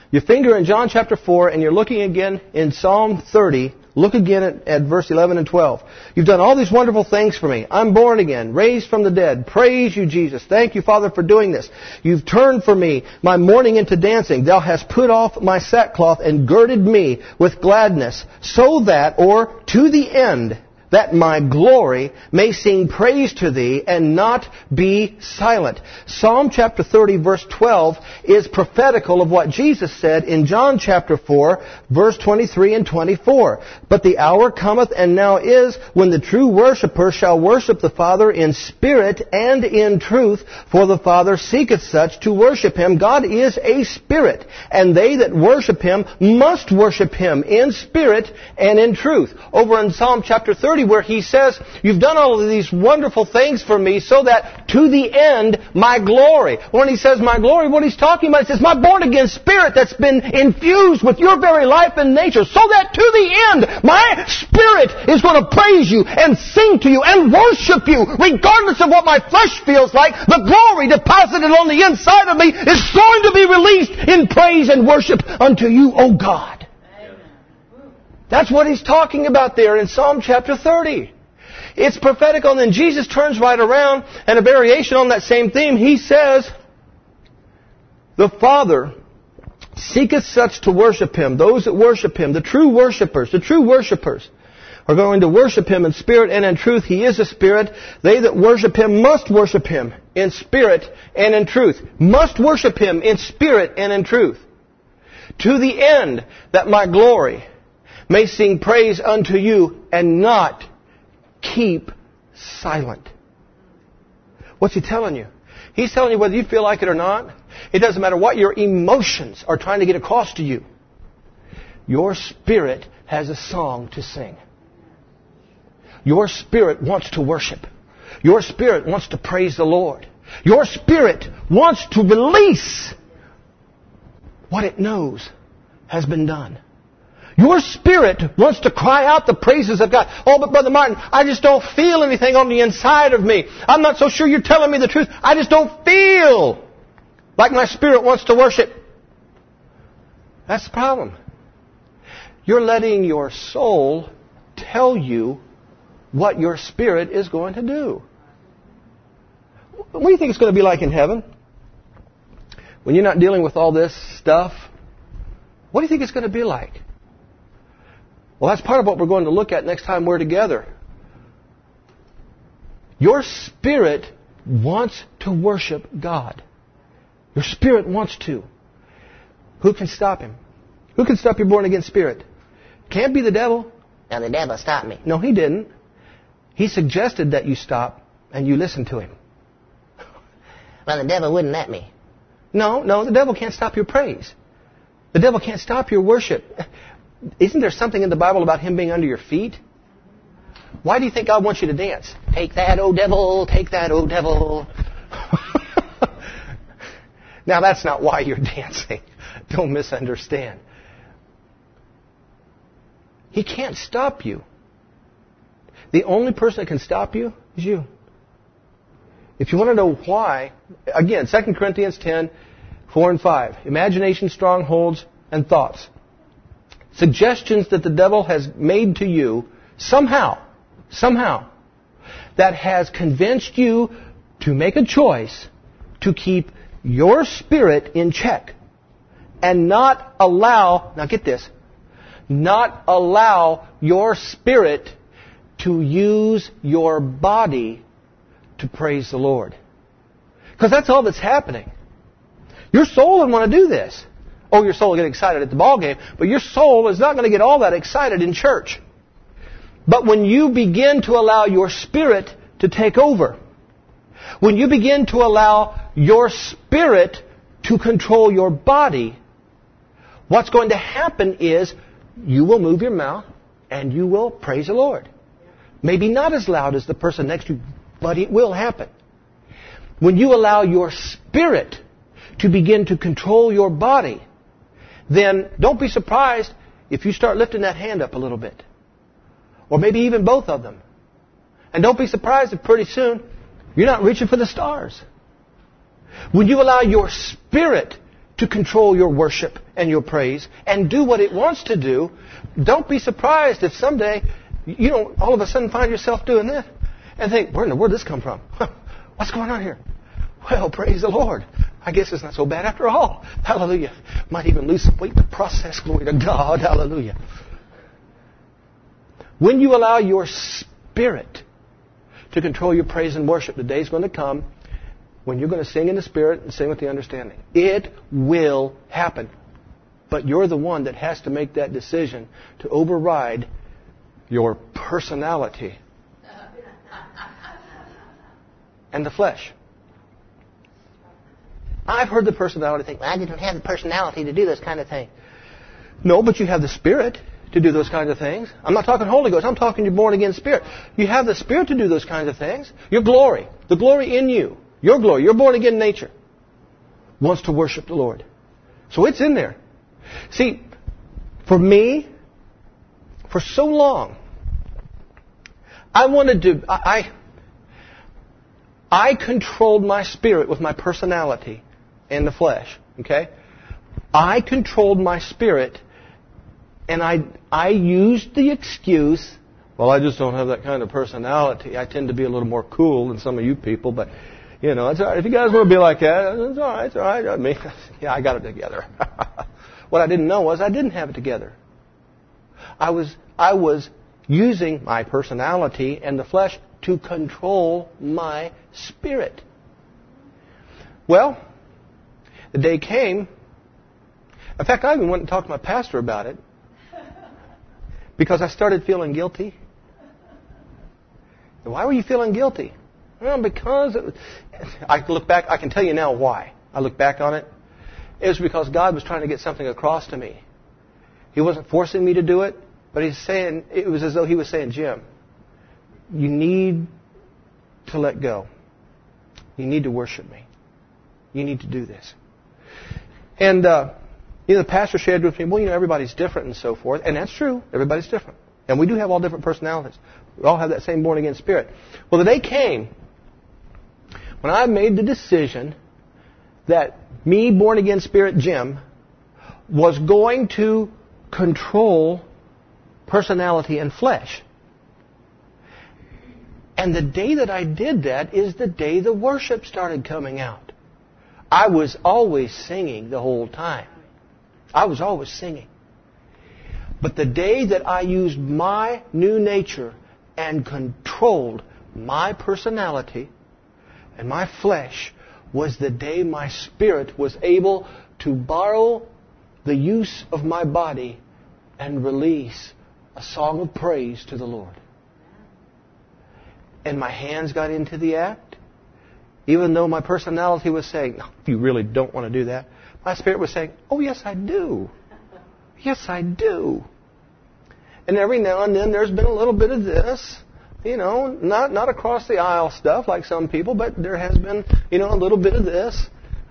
your finger in John chapter four, and you're looking again in Psalm thirty. Look again at, at verse eleven and twelve. You've done all these wonderful things for me. I'm born again, raised from the dead. Praise you, Jesus. Thank you, Father, for doing this. You've turned for me my mourning into dancing. Thou hast put off my sackcloth and girded me with gladness, so that, or to the end, that my glory may sing praise to Thee and not be silent. Psalm chapter thirty, verse twelve is prophetical of what Jesus said in John chapter four, verse twenty-three and twenty-four. But the hour cometh, and now is, when the true worshipper shall worship the Father in spirit and in truth, for the Father seeketh such to worship Him. God is a spirit, and they that worship Him must worship Him in spirit and in truth. Over in Psalm chapter thirty, where He says, you've done all of these wonderful things for me so that to the end my glory. When He says my glory, what He's talking about, He says my born again spirit that's been infused with your very life and nature, so that to the end my spirit is going to praise you and sing to you and worship you regardless of what my flesh feels like. The glory deposited on the inside of me is going to be released in praise and worship unto you, O God. That's what He's talking about there in Psalm chapter thirty. It's prophetical, and then Jesus turns right around, and a variation on that same theme, He says, the Father seeketh such to worship Him. Those that worship Him, the true worshipers, the true worshipers are going to worship Him in spirit and in truth. He is a spirit. They that worship Him must worship Him in spirit and in truth. Must worship Him in spirit and in truth. To the end that my glory may sing praise unto you and not keep silent. What's He telling you? He's telling you whether you feel like it or not. It doesn't matter what your emotions are trying to get across to you. Your spirit has a song to sing. Your spirit wants to worship. Your spirit wants to praise the Lord. Your spirit wants to release what it knows has been done. Your spirit wants to cry out the praises of God. Oh, but Brother Martin, I just don't feel anything on the inside of me. I'm not so sure you're telling me the truth. I just don't feel like my spirit wants to worship. That's the problem. You're letting your soul tell you what your spirit is going to do. What do you think it's going to be like in heaven? When you're not dealing with all this stuff, what do you think it's going to be like? Well, that's part of what we're going to look at next time we're together. Your spirit wants to worship God. Your spirit wants to. Who can stop Him? Who can stop your born-again spirit? Can't be the devil. Now, the devil stopped me. No, he didn't. He suggested that you stop and you listen to him. Well, the devil wouldn't let me. No, no, the devil can't stop your praise. The devil can't stop your worship. Isn't there something in the Bible about him being under your feet? Why do you think God wants you to dance? Take that, O devil, take that, O devil. Now, that's not why you're dancing. Don't misunderstand. He can't stop you. The only person that can stop you is you. If you want to know why, again, Second Corinthians ten, four and five. Imagination, strongholds, and thoughts. Suggestions that the devil has made to you somehow, somehow, that has convinced you to make a choice to keep your spirit in check and not allow, now get this, not allow your spirit to use your body to praise the Lord. Because that's all that's happening. Your soul would want to do this. Oh, your soul will get excited at the ball game, but your soul is not going to get all that excited in church. But when you begin to allow your spirit to take over, when you begin to allow your spirit to control your body, what's going to happen is you will move your mouth and you will praise the Lord. Maybe not as loud as the person next to you, but it will happen. When you allow your spirit to begin to control your body, then don't be surprised if you start lifting that hand up a little bit. Or maybe even both of them. And don't be surprised if pretty soon you're not reaching for the stars. When you allow your spirit to control your worship and your praise and do what it wants to do, don't be surprised if someday you don't all of a sudden find yourself doing this and think, where in the world did this come from? What's going on here? Well, praise the Lord. I guess it's not so bad after all. Hallelujah. Might even lose some weight in the process. Glory to God. Hallelujah. When you allow your spirit to control your praise and worship, the day's going to come when you're going to sing in the Spirit and sing with the understanding. It will happen. But you're the one that has to make that decision to override your personality and the flesh. I've heard the personality think, I didn't have the personality to do this kind of thing. No, but you have the Spirit to do those kinds of things. I'm not talking Holy Ghost. I'm talking your born-again spirit. You have the Spirit to do those kinds of things. Your glory, the glory in you, your glory, your born-again nature wants to worship the Lord. So it's in there. See, for me, for so long, I wanted to, I, I controlled my spirit with my personality and the flesh. Okay? I controlled my spirit. And I I used the excuse, well, I just don't have that kind of personality. I tend to be a little more cool than some of you people, but, you know, it's all right. If you guys want to be like that, it's all right. It's all right. I mean, yeah, I got it together. What I didn't know was I didn't have it together. I was I was using my personality and the flesh to control my spirit. Well, the day came. In fact, I even went and talked to my pastor about it. Because I started feeling guilty. Why were you feeling guilty? Well, because it was, I look back. I can tell you now why. I look back on it. It was because God was trying to get something across to me. He wasn't forcing me to do it, but He's saying it was as though He was saying, Jim, you need to let go. You need to worship me. You need to do this. And uh, You know, the pastor shared with me, well, you know, everybody's different and so forth. And that's true. Everybody's different. And we do have all different personalities. We all have that same born-again spirit. Well, the day came when I made the decision that me, born-again spirit Jim, was going to control personality and flesh. And the day that I did that is the day the worship started coming out. I was always singing the whole time. I was always singing. But the day that I used my new nature and controlled my personality and my flesh was the day my spirit was able to borrow the use of my body and release a song of praise to the Lord. And my hands got into the act. Even though my personality was saying, no, you really don't want to do that. My spirit was saying, oh, yes, I do. Yes, I do. And every now and then there's been a little bit of this, you know, not not across the aisle stuff like some people, but there has been, you know, a little bit of this.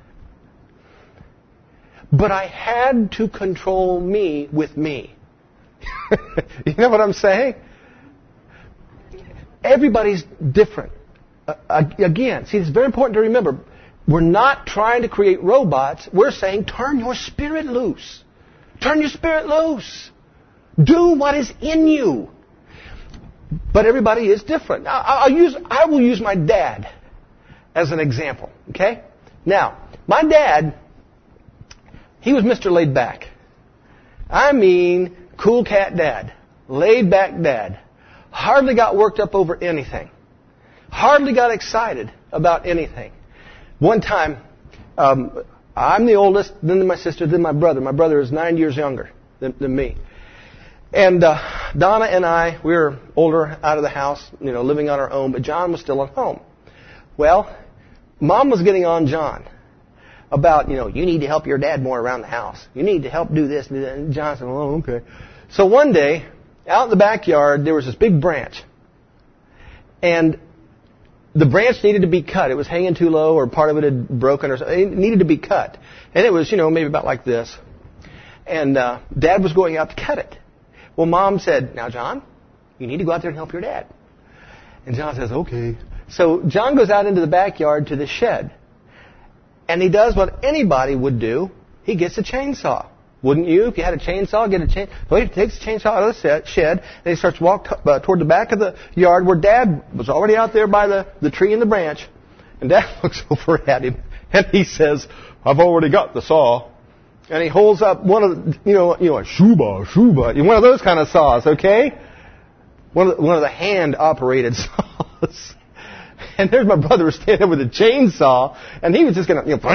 But I had to control me with me. You know what I'm saying? Everybody's different. Uh, again, see, it's very important to remember, we're not trying to create robots. We're saying, turn your spirit loose. Turn your spirit loose. Do what is in you. But everybody is different. I'll use, I will use my dad as an example. Okay? Now, my dad, he was Mister Laid Back. I mean, cool cat dad. Laid back dad. Hardly got worked up over anything. Hardly got excited about anything. One time, um, I'm the oldest, then my sister, then my brother. My brother is nine years younger than, than me. And uh, Donna and I, we were older, out of the house, you know, living on our own, but John was still at home. Well, Mom was getting on John about, you know, you need to help your dad more around the house. You need to help do this and do that. And John said, oh, okay. So one day, out in the backyard, there was this big branch. And the branch needed to be cut. It was hanging too low, or part of it had broken, or something. It needed to be cut. And it was, you know, maybe about like this. And uh, Dad was going out to cut it. Well, Mom said, now, John, you need to go out there and help your dad. And John says, okay. So John goes out into the backyard to the shed. And he does what anybody would do he gets a chainsaw. Wouldn't you? If you had a chainsaw, get a chain. So he takes the chainsaw out of the shed, and he starts walk uh, toward the back of the yard where Dad was already out there by the, the tree and the branch. And Dad looks over at him, and he says, "I've already got the saw." And he holds up one of the, you know, you know, a shuba, shuba, one of those kind of saws, okay? One of the, one of the hand-operated saws. And there's my brother standing there with a chainsaw, and he was just going to, you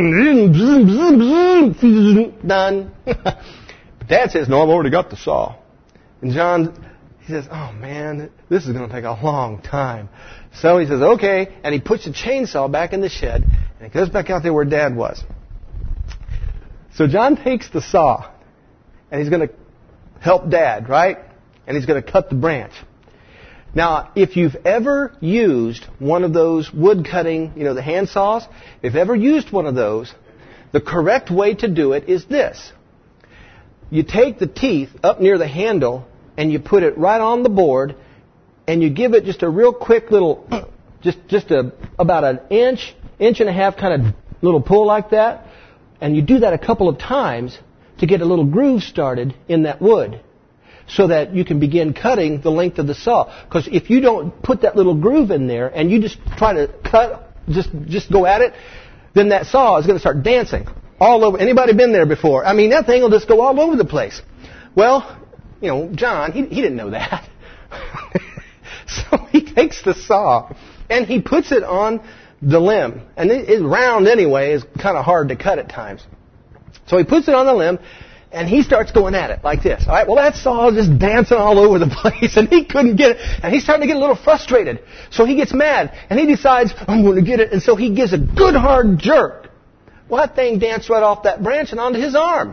know, done. But Dad says, "No, I've already got the saw." And John, he says, "Oh, man, this is going to take a long time." So he says, "Okay," and he puts the chainsaw back in the shed, and he goes back out there where Dad was. So John takes the saw, and he's going to help Dad, right? And he's going to cut the branch. Now, if you've ever used one of those wood cutting, you know, the hand saws, if you've ever used one of those, the correct way to do it is this. You take the teeth up near the handle, and you put it right on the board, and you give it just a real quick little, just, just a, about an inch, inch and a half kind of little pull like that. And you do that a couple of times to get a little groove started in that wood so that you can begin cutting the length of the saw. Because if you don't put that little groove in there and you just try to cut, just just go at it, then that saw is going to start dancing all over. Anybody been there before? I mean, that thing will just go all over the place. Well, you know, John, he, he didn't know that. So he takes the saw and he puts it on the limb. And it, it's round anyway. It's kind of hard to cut at times. So he puts it on the limb, and he starts going at it like this. All right, well, that saw is just dancing all over the place, and he couldn't get it. And he's starting to get a little frustrated. So he gets mad, and he decides, "I'm going to get it." And so he gives a good hard jerk. Well, that thing danced right off that branch and onto his arm.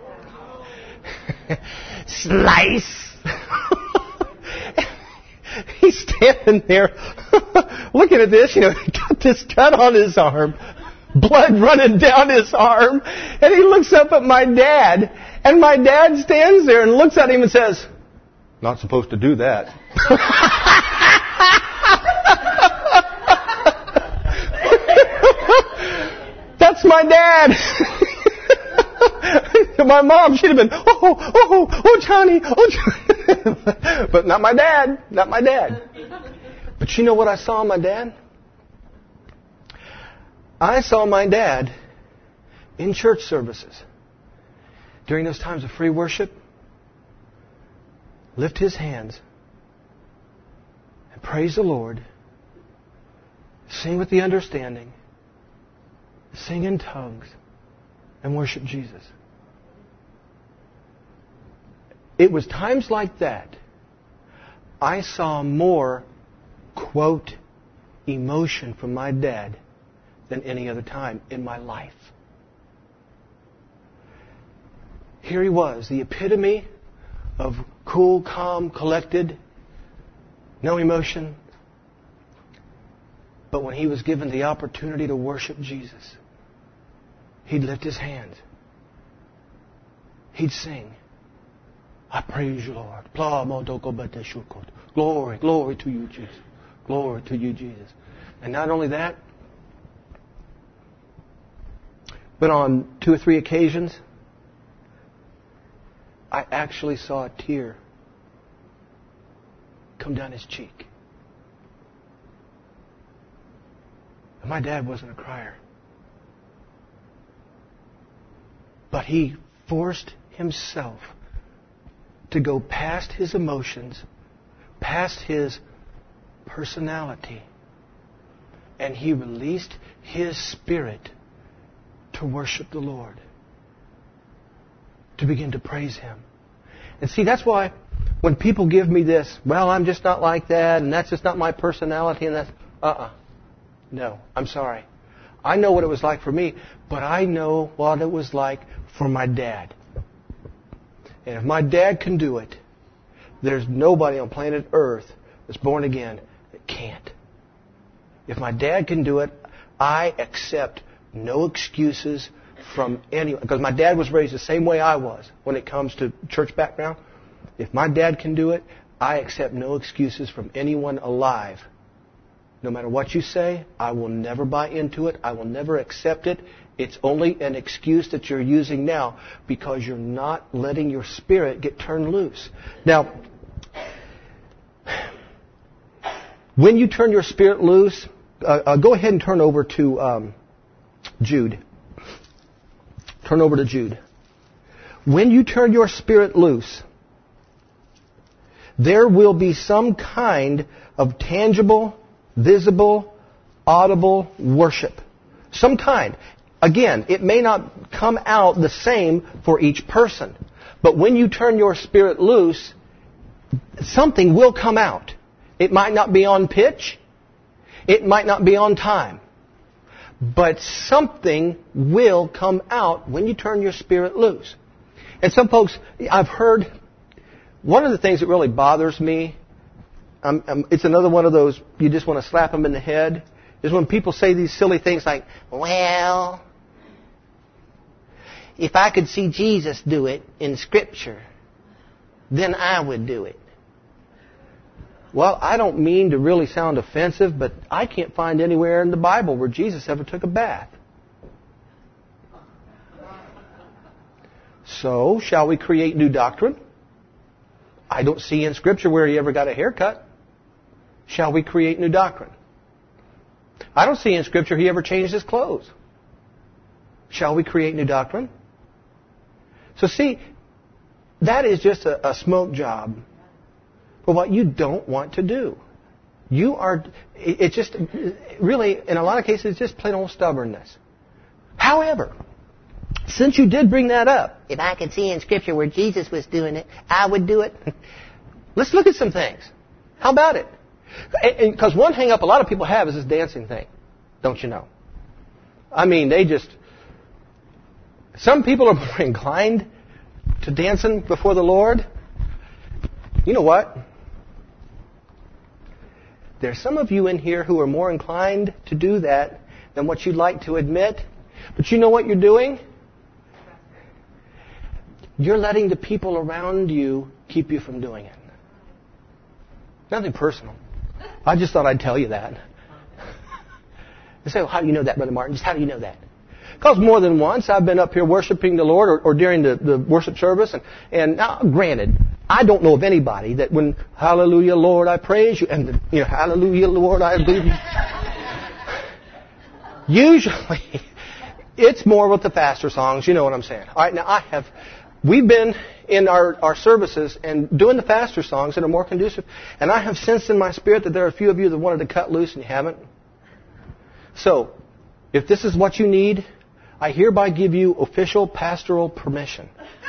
Slice! He's standing there looking at this, you know, he got this cut on his arm, blood running down his arm, and he looks up at my dad, and my dad stands there and looks at him and says, "Not supposed to do that." That's my dad. My mom, she'd have been, "Oh, oh, oh, Johnny, oh, Johnny." But not my dad, not my dad. But you know what I saw in my dad? I saw my dad in church services during those times of free worship lift his hands and praise the Lord, sing with the understanding, sing in tongues, and worship Jesus. It was times like that I saw more, quote, emotion from my dad than any other time in my life. Here he was, the epitome of cool, calm, collected, no emotion. But when he was given the opportunity to worship Jesus, he'd lift his hands. He'd sing, "I praise you, Lord. Glory, glory to you, Jesus. Glory to you, Jesus." And not only that, but on two or three occasions, I actually saw a tear come down his cheek. And my dad wasn't a crier. But he forced himself to go past his emotions, past his personality, and he released his spirit to worship the Lord, to begin to praise Him. And see, that's why when people give me this, "Well, I'm just not like that, and that's just not my personality," and that's, uh-uh. No, I'm sorry. I know what it was like for me, but I know what it was like for my dad. And if my dad can do it, there's nobody on planet Earth that's born again that can't. If my dad can do it, I accept no excuses from anyone. Because my dad was raised the same way I was when it comes to church background. If my dad can do it, I accept no excuses from anyone alive. No matter what you say, I will never buy into it. I will never accept it. It's only an excuse that you're using now because you're not letting your spirit get turned loose. Now, when you turn your spirit loose, uh, uh, go ahead and turn over to um, Jude. Turn over to Jude. When you turn your spirit loose, there will be some kind of tangible, visible, audible worship. Some kind. Again, it may not come out the same for each person. But when you turn your spirit loose, something will come out. It might not be on pitch. It might not be on time. But something will come out when you turn your spirit loose. And some folks, I've heard, one of the things that really bothers me, um, um, it's another one of those, you just want to slap them in the head, is when people say these silly things like, well, if I could see Jesus do it in Scripture, then I would do it. Well, I don't mean to really sound offensive, but I can't find anywhere in the Bible where Jesus ever took a bath. So, shall we create new doctrine? I don't see in Scripture where he ever got a haircut. Shall we create new doctrine? I don't see in Scripture he ever changed his clothes. Shall we create new doctrine? So see, that is just a, a smoke job for what you don't want to do. You are, it's just, really, in a lot of cases, it's just plain old stubbornness. However, since you did bring that up, If I could see in Scripture where Jesus was doing it, I would do it. let's look at some things. How about it? Because one hang up a lot of people have is this dancing thing. Don't you know? I mean, they just, some people are more inclined to dancing before the Lord. You know what? There's some of you in here who are more inclined to do that than what you'd like to admit. But you know what you're doing? You're letting the people around you keep you from doing it. Nothing personal. I just thought I'd tell you that. You say, well, how do you know that, Brother Martin? Just how do you know that? Because more than once I've been up here worshiping the Lord or, or during the, the worship service. And, and now, granted, I don't know of anybody that when, hallelujah, Lord, I praise you, and, the, you know, hallelujah, Lord, I believe you. Usually, it's more with the faster songs. You know what I'm saying. All right, now I have, we've been in our, our services and doing the faster songs that are more conducive. And I have sensed in my spirit that there are a few of you that wanted to cut loose and you haven't. So, if this is what you need, I hereby give you official pastoral permission.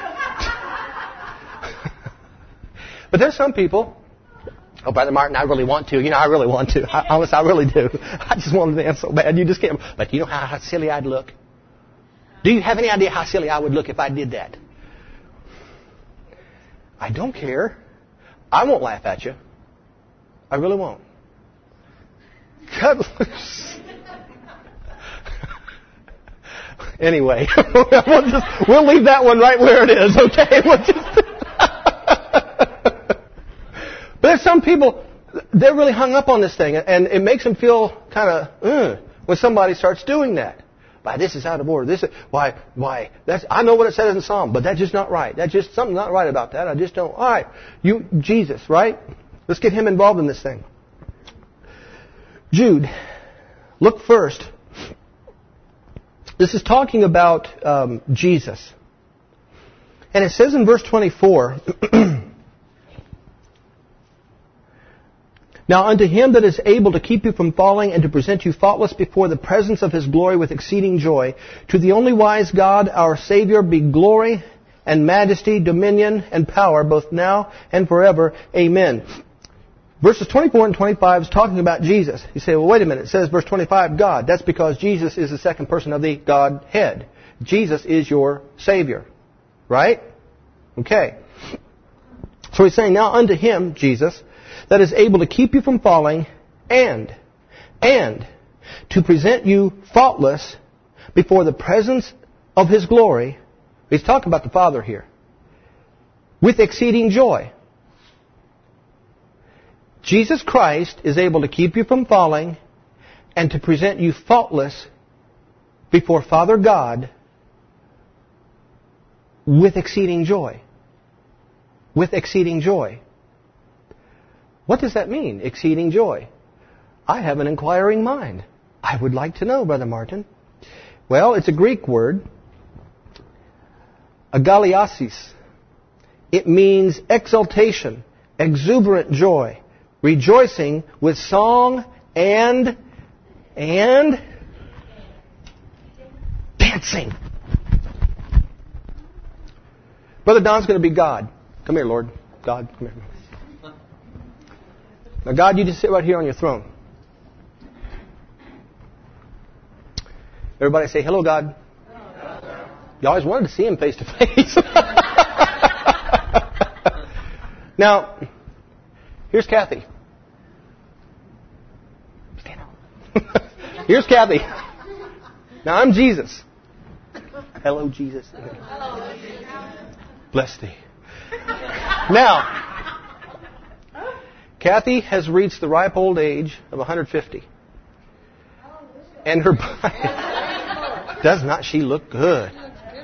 But there's some people, oh, Brother Martin, I really want to. You know, I really want to. I, honestly, I really do. I just want to dance so bad. You just can't. But you know how, how silly I'd look? Do you have any idea how silly I would look if I did that? I don't care. I won't laugh at you. I really won't. Cut loose. Anyway, we'll, just, we'll leave that one right where it is, okay? We'll just but there's some people, they're really hung up on this thing, and it makes them feel kind of, uh, when somebody starts doing that. Why, this is out of order. This is, why, why, that's, I know what it says in Psalm, but that's just not right. That's just, something's not right about that. I just don't, all right, you, Jesus, right? Let's get him involved in this thing. Jude, look first. This is talking about um, Jesus. And it says in verse twenty-four, now unto him that is able to keep you from falling and to present you faultless before the presence of his glory with exceeding joy, to the only wise God, our Savior, be glory and majesty, dominion and power, both now and forever. Amen. Verses twenty-four and twenty-five is talking about Jesus. You say, well, wait a minute. It says, verse twenty-five, God. That's because Jesus is the second person of the Godhead. Jesus is your Savior. Right? Okay. So he's saying, now unto him, Jesus, that is able to keep you from falling and, and to present you faultless before the presence of his glory. He's talking about the Father here. With exceeding joy. Jesus Christ is able to keep you from falling and to present you faultless before Father God with exceeding joy. With exceeding joy. What does that mean, exceeding joy? I have an inquiring mind. I would like to know, Brother Martin. Well, it's a Greek word, agaliasis. It means exultation, exuberant joy, rejoicing with song and, and dancing. Brother Don's going to be God. Come here, Lord. God, come here. Now, God, you just sit right here on your throne. Everybody say, hello, God. Hello. You always wanted to see Him face to face. Now, here's Kathy. Stand up. Here's Kathy. Now, I'm Jesus. Hello, Jesus. Hello, Jesus. Bless thee. Now, Kathy has reached the ripe old age of one hundred fifty. And her body, does not she look good?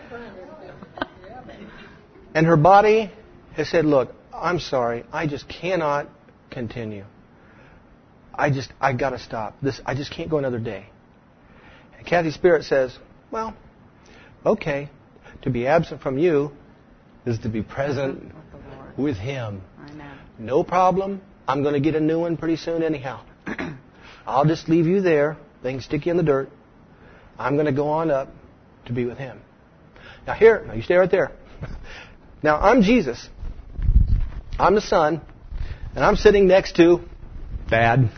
And her body has said, look, I'm sorry, I just cannot continue. I just, I got to stop. This, I just can't go another day. And Kathy's spirit says, well, okay, to be absent from you is to be present with Him. No problem. I'm going to get a new one pretty soon anyhow. I'll just leave you there. They can stick you in the dirt. I'm going to go on up to be with Him. Now here, now you stay right there. Now I'm Jesus. I'm the Son. And I'm sitting next to Dad.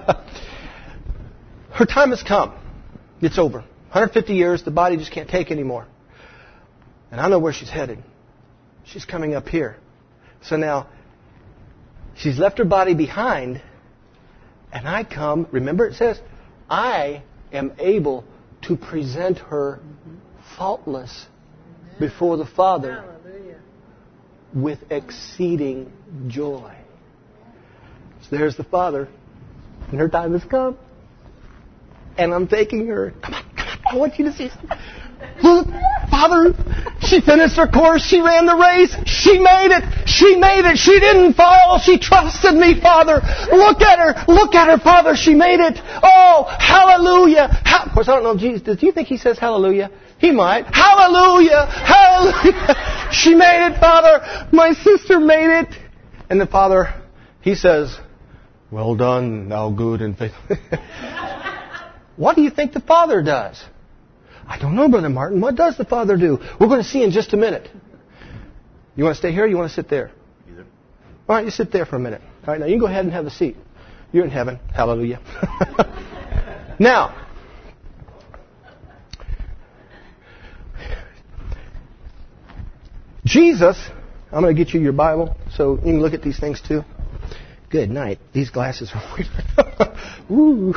Her time has come. It's over. one hundred fifty years, the body just can't take anymore. And I know where she's headed. She's coming up here. So now, she's left her body behind, and I come, remember it says, I am able to present her faultless before the Father with exceeding joy. So there's the Father, and her time has come. And I'm taking her. Come on, come on, I want you to see something. Look, Father, she finished her course. She ran the race. She made it. She made it. She didn't fall. She trusted me, Father. Look at her. Look at her, Father. She made it. Oh, hallelujah. Ha- of course, I don't know if Jesus, does you think He says hallelujah? He might. Hallelujah. Hallelujah. She made it, Father. My sister made it. And the Father, He says, well done, thou good and faithful. What do you think the Father does? I don't know, Brother Martin. What does the Father do? We're going to see in just a minute. You want to stay here or you want to sit there? Either. All right, you sit there for a minute. All right, now you can go ahead and have a seat. You're in heaven. Hallelujah. Now, Jesus, I'm going to get you your Bible so you can look at these things too. Good night. These glasses are weird. Ooh.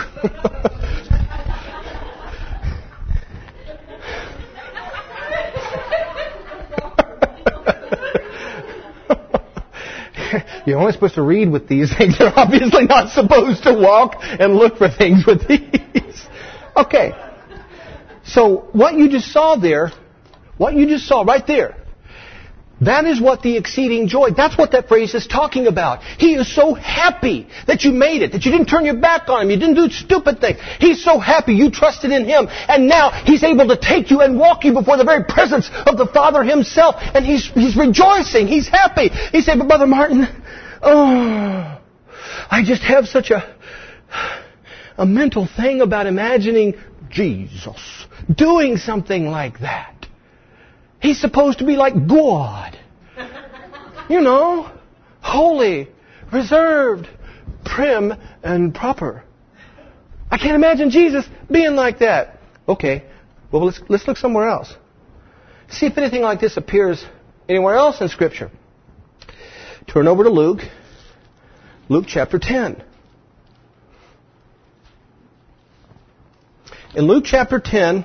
You're only supposed to read with these things. You're obviously not supposed to walk and look for things with these. Okay. So what you just saw there, what you just saw right there, that is what the exceeding joy, that's what that phrase is talking about. He is so happy that you made it, that you didn't turn your back on Him, you didn't do stupid things. He's so happy you trusted in Him, and now He's able to take you and walk you before the very presence of the Father Himself, and He's He's rejoicing, He's happy. He said, but Brother Martin, oh, I just have such a, a mental thing about imagining Jesus doing something like that. He's supposed to be like God. You know, holy, reserved, prim, and proper. I can't imagine Jesus being like that. Okay, well, let's, let's look somewhere else. See if anything like this appears anywhere else in Scripture. Turn over to Luke. Luke chapter ten. In Luke chapter ten,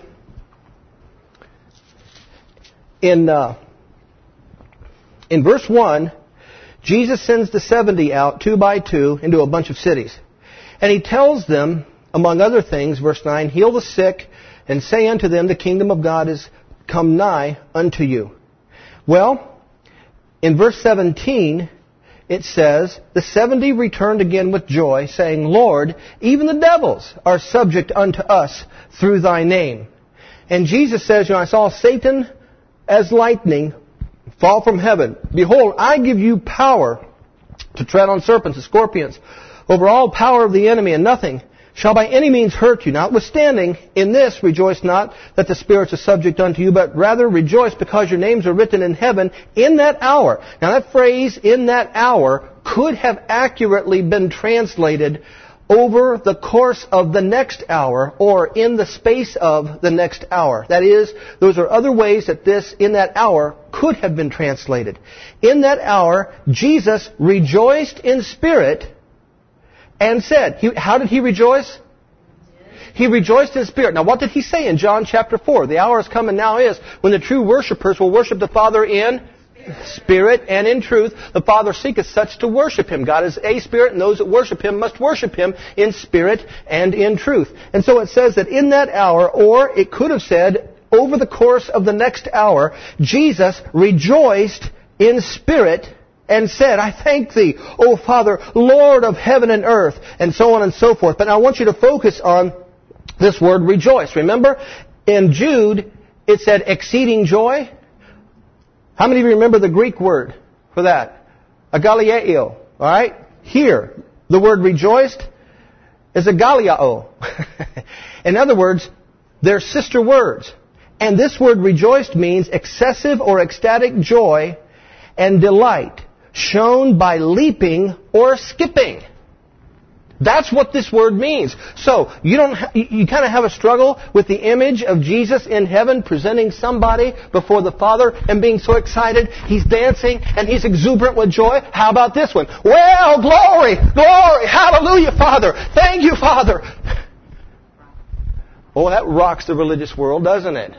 In uh, in verse one, Jesus sends the seventy out two by two into a bunch of cities. And He tells them, among other things, verse nine, heal the sick, and say unto them, the kingdom of God is come nigh unto you. Well, in verse seventeen, it says, the seventy returned again with joy, saying, Lord, even the devils are subject unto us through thy name. And Jesus says, you know, I saw Satan as lightning fall from heaven. Behold, I give you power to tread on serpents and scorpions, over all power of the enemy, and nothing shall by any means hurt you. Notwithstanding, in this rejoice not that the spirits are subject unto you, but rather rejoice because your names are written in heaven in that hour. Now that phrase, in that hour, could have accurately been translated over the course of the next hour, or in the space of the next hour. That is, those are other ways that this, in that hour, could have been translated. In that hour, Jesus rejoiced in spirit and said, he, how did he rejoice? He rejoiced in spirit. Now what did he say in John chapter four? The hour is come and now is when the true worshipers will worship the Father in spirit and in truth. The Father seeketh such to worship Him. God is a spirit, and those that worship Him must worship Him in spirit and in truth. And so it says that in that hour, or it could have said, over the course of the next hour, Jesus rejoiced in spirit and said, I thank Thee, O Father, Lord of heaven and earth, and so on and so forth. But I want you to focus on this word rejoice. Remember, in Jude, it said exceeding joy. How many of you remember the Greek word for that? Agaliao. All right? Here, the word rejoiced is agaliao. In other words, they're sister words. And this word rejoiced means excessive or ecstatic joy and delight, shown by leaping or skipping. That's what this word means. So, you don't ha- you kind of have a struggle with the image of Jesus in heaven presenting somebody before the Father and being so excited. He's dancing and he's exuberant with joy. How about this one? Well, glory, glory, hallelujah, Father. Thank you, Father. Oh, that rocks the religious world, doesn't it?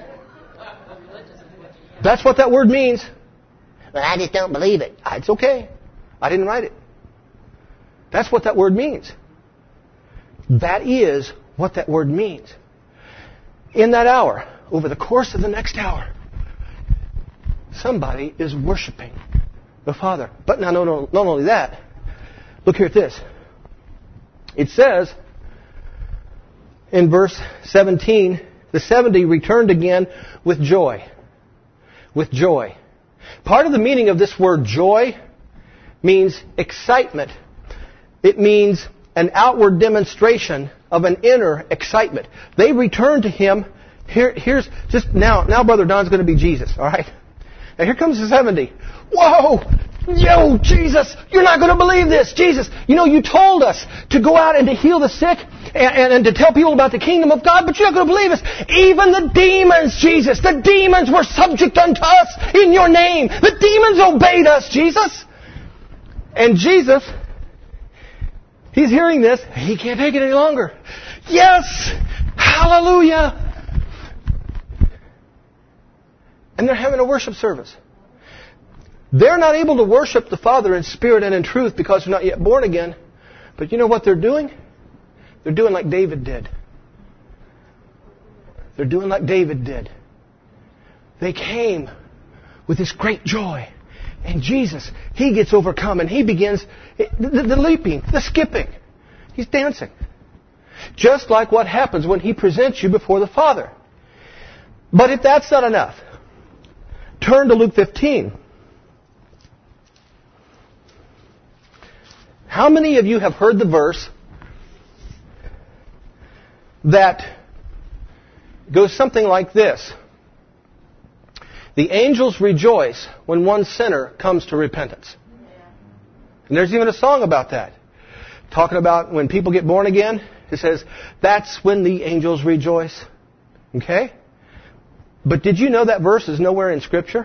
That's what that word means. But I just don't believe it. It's okay. I didn't write it. That's what that word means. That is what that word means. In that hour, over the course of the next hour, somebody is worshiping the Father. But now, no, no, not only that. Look here at this. It says in verse seventeen, the seventy returned again with joy. With joy. Part of the meaning of this word joy means excitement. It means an outward demonstration of an inner excitement. They returned to Him. Here, here's just now. Now, Brother Don's going to be Jesus. All right. Now here comes the seventy. Whoa, yo, Jesus! You're not going to believe this, Jesus. You know, you told us to go out and to heal the sick and, and, and to tell people about the kingdom of God, but you're not going to believe us. Even the demons, Jesus, the demons were subject unto us in your name. The demons obeyed us, Jesus. And Jesus, He's hearing this. He can't take it any longer. Yes! Hallelujah! And they're having a worship service. They're not able to worship the Father in spirit and in truth because they're not yet born again. But you know what they're doing? They're doing like David did. They're doing like David did. They came with this great joy. And Jesus, He gets overcome and He begins the, the leaping, the skipping. He's dancing. Just like what happens when He presents you before the Father. But if that's not enough, turn to Luke fifteen. How many of you have heard the verse that goes something like this? The angels rejoice when one sinner comes to repentance. And there's even a song about that. Talking about when people get born again, it says, that's when the angels rejoice. Okay? But did you know that verse is nowhere in Scripture?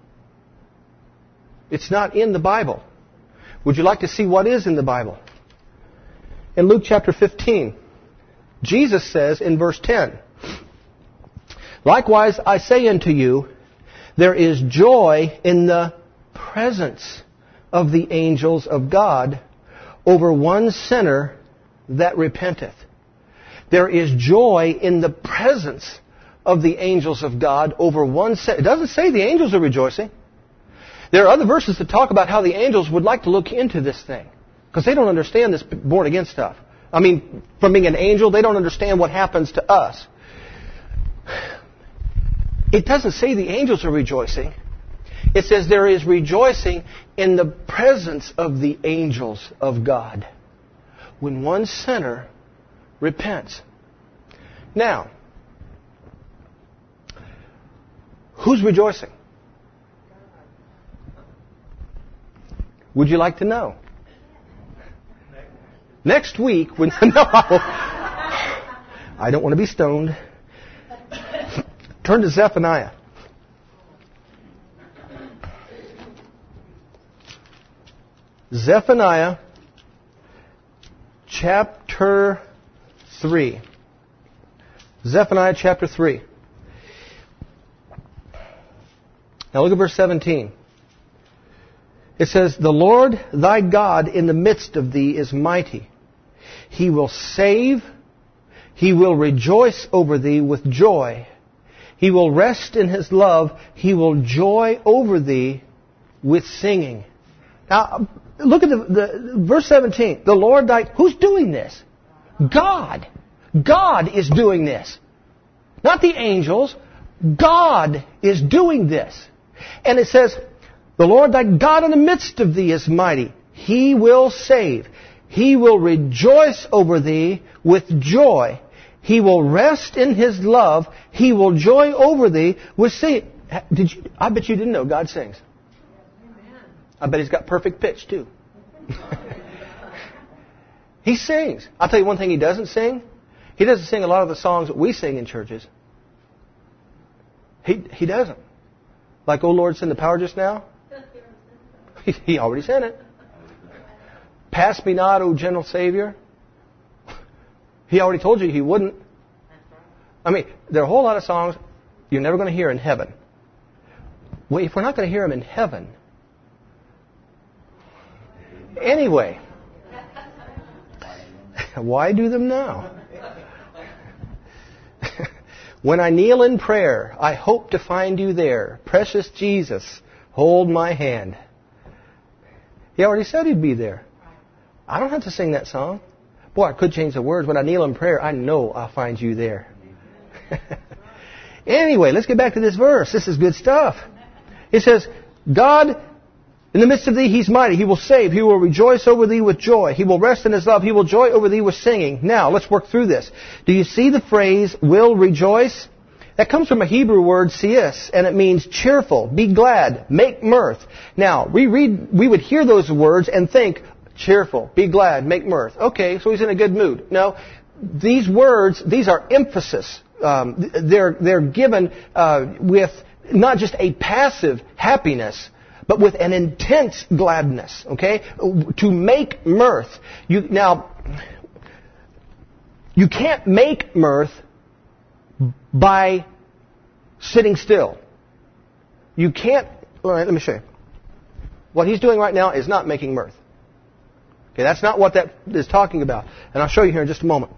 It's not in the Bible. Would you like to see what is in the Bible? In Luke chapter fifteen, Jesus says in verse ten, likewise I say unto you, there is joy in the presence of the angels of God over one sinner that repenteth. There is joy in the presence of the angels of God over one sinner. It doesn't say the angels are rejoicing. There are other verses that talk about how the angels would like to look into this thing, because they don't understand this born-again stuff. I mean, from being an angel, they don't understand what happens to us. It doesn't say the angels are rejoicing. It says there is rejoicing in the presence of the angels of God when one sinner repents. Now, who's rejoicing? Would you like to know? Next week, when no, I don't want to be stoned. Turn to Zephaniah. Zephaniah chapter three. Zephaniah chapter three. Now look at verse seventeen. It says, "The Lord thy God in the midst of thee is mighty. He will save. He will rejoice over thee with joy. He will rest in His love. He will joy over thee with singing." Now, look at the, the verse seventeen. The Lord thy... Who's doing this? God. God is doing this. Not the angels. God is doing this. And it says, "The Lord thy God in the midst of thee is mighty. He will save. He will rejoice over thee with joy. He will rest in His love. He will joy over thee with singing." Did you? I bet you didn't know God sings. I bet He's got perfect pitch too. He sings. I'll tell you one thing He doesn't sing. He doesn't sing a lot of the songs that we sing in churches. He He doesn't. Like, "Oh Lord, send the power just now." He, he already sent it. "Pass me not, O gentle Savior." He already told you He wouldn't. I mean, there are a whole lot of songs you're never going to hear in heaven. Well, if we're not going to hear them in heaven, anyway, why do them now? "When I kneel in prayer, I hope to find you there. Precious Jesus, hold my hand." He already said He'd be there. I don't have to sing that song. Boy, I could change the words. "When I kneel in prayer, I know I'll find you there." Anyway, let's get back to this verse. This is good stuff. It says, "God, in the midst of thee, He's mighty. He will save. He will rejoice over thee with joy. He will rest in His love. He will joy over thee with singing." Now, let's work through this. Do you see the phrase, "will rejoice"? That comes from a Hebrew word, "sias," and it means cheerful, be glad, make mirth. Now, we read, we would hear those words and think, cheerful, be glad, make mirth. Okay, so he's in a good mood. No, these words, these are emphasis. Um, they're they're given uh, with not just a passive happiness, but with an intense gladness. Okay, to make mirth. You now, you can't make mirth by sitting still. You can't. All right, let me show you. What he's doing right now is not making mirth. Okay, that's not what that is talking about. And I'll show you here in just a moment.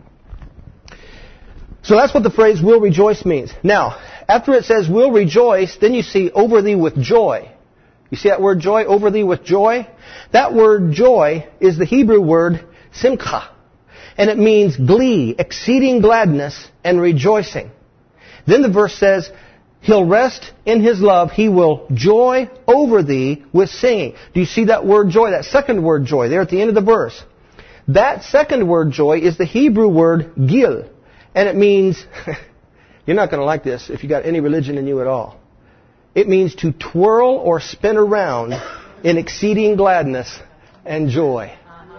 So that's what the phrase "will rejoice" means. Now, after it says "will rejoice," then you see "over thee with joy." You see that word joy, "over thee with joy"? That word joy is the Hebrew word simcha. And it means glee, exceeding gladness, and rejoicing. Then the verse says, "He'll rest in His love. He will joy over thee with singing." Do you see that word joy, that second word joy there at the end of the verse? That second word joy is the Hebrew word gil. And it means, you're not going to like this if you got any religion in you at all. It means to twirl or spin around in exceeding gladness and joy.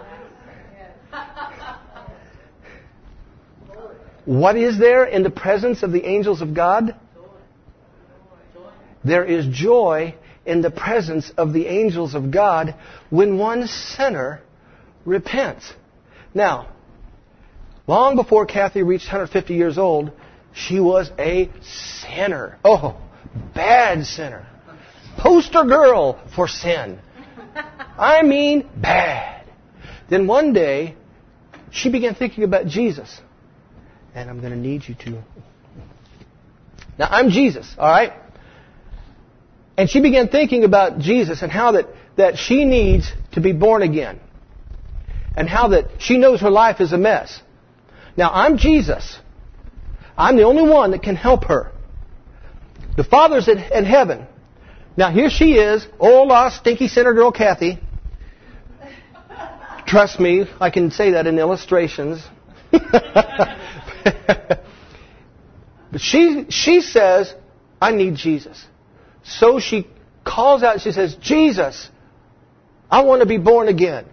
What is there in the presence of the angels of God? There is joy in the presence of the angels of God when one sinner repents. Now, long before Kathy reached one hundred fifty years old, she was a sinner. Oh, bad sinner. Poster girl for sin. I mean, bad. Then one day, she began thinking about Jesus. And I'm going to need you to. Now, I'm Jesus, all right? And she began thinking about Jesus and how that, that she needs to be born again. And how that she knows her life is a mess. Now, I'm Jesus. I'm the only one that can help her. The Father's in, in heaven. Now, here she is, old, lost, stinky sinner girl Kathy. Trust me, I can say that in illustrations. But she she says, I need Jesus. So she calls out, she says, Jesus, I want to be born again.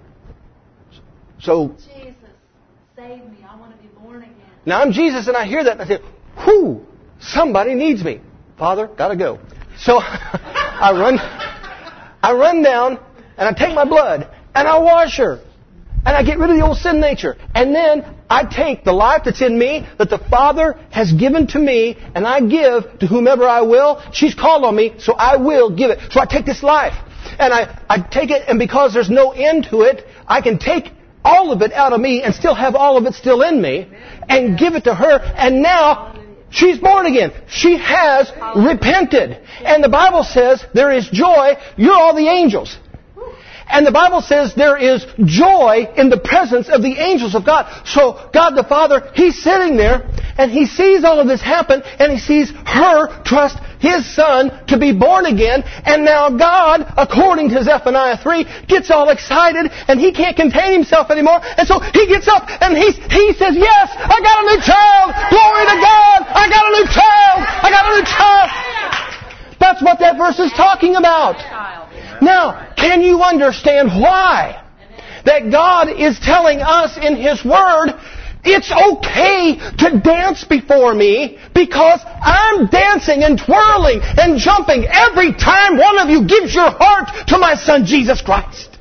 So, Jesus, save me. I want to be born again. Now I'm Jesus and I hear that and I say, whoo, somebody needs me. Father, gotta go. So I run I run down and I take my blood and I wash her. And I get rid of the old sin nature. And then I take the life that's in me, that the Father has given to me, and I give to whomever I will. She's called on me, so I will give it. So I take this life. And I, I take it, and because there's no end to it, I can take all of it out of me and still have all of it still in me and give it to her. And now she's born again. She has repented. And the Bible says there is joy. You're all the angels. And the Bible says there is joy in the presence of the angels of God. So God the Father, He's sitting there and He sees all of this happen and He sees her trust His Son to be born again. And now God, according to Zephaniah three, gets all excited and He can't contain Himself anymore. And so He gets up and He, he says, yes, I got a new child. Glory to God. I got a new child. I got a new child. That's what that verse is talking about. Now, can you understand why that God is telling us in His Word, it's okay to dance before me because I'm dancing and twirling and jumping every time one of you gives your heart to my Son Jesus Christ?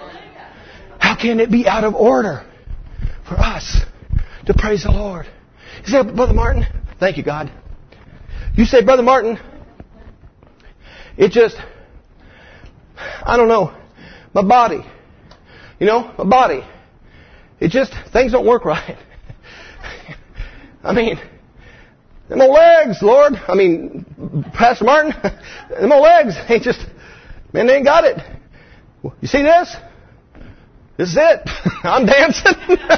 How can it be out of order for us to praise the Lord? You say, Brother Martin, thank you, God. You say, Brother Martin, it just... I don't know, my body, you know, my body, it just, things don't work right. I mean, them old legs, Lord, I mean, Pastor Martin, them old legs, ain't just, man, they ain't got it. You see this? This is it. I'm dancing.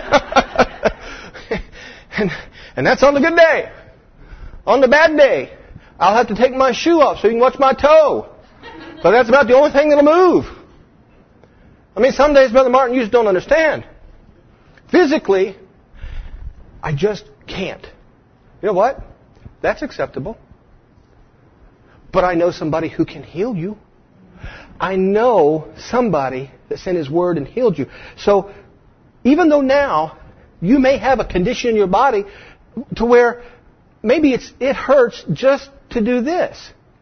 and, and that's on the good day. On the bad day, I'll have to take my shoe off so you can watch my toe. But that's about the only thing that'll move. I mean, some days, Brother Martin, you just don't understand. Physically, I just can't. You know what? That's acceptable. But I know somebody who can heal you. I know somebody that sent His Word and healed you. So, even though now you may have a condition in your body to where maybe it's it hurts just to do this.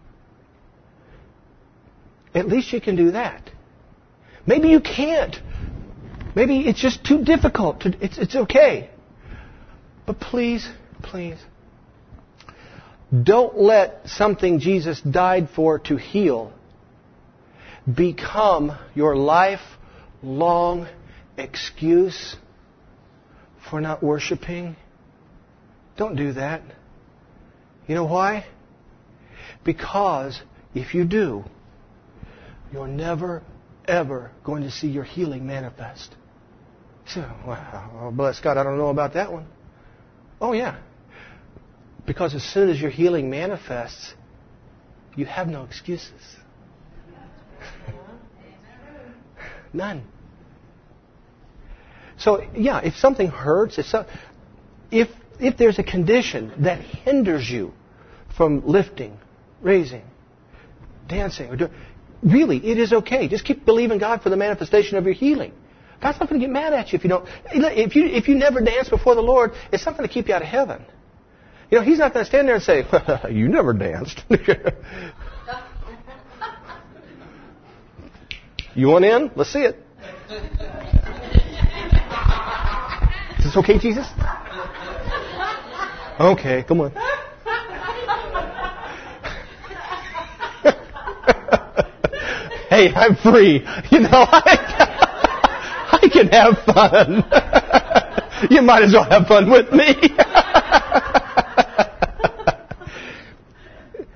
At least you can do that. Maybe you can't. Maybe it's just too difficult. To, it's, it's okay. But please, please, don't let something Jesus died for to heal become your lifelong excuse for not worshiping. Don't do that. You know why? Because if you do, you're never, ever going to see your healing manifest. So, wow, bless God, I don't know about that one. Oh, yeah. Because as soon as your healing manifests, you have no excuses. None. So, yeah, if something hurts, if, so, if, if there's a condition that hinders you from lifting, raising, dancing, or doing... Really, it is okay. Just keep believing God for the manifestation of your healing. God's not going to get mad at you if you don't. If you if you never dance before the Lord, it's not going to keep you out of heaven. You know, He's not going to stand there and say, "You never danced." You want in? Let's see it. Is this okay, Jesus? Okay, come on. Hey, I'm free. You know, I, I can have fun. You might as well have fun with me.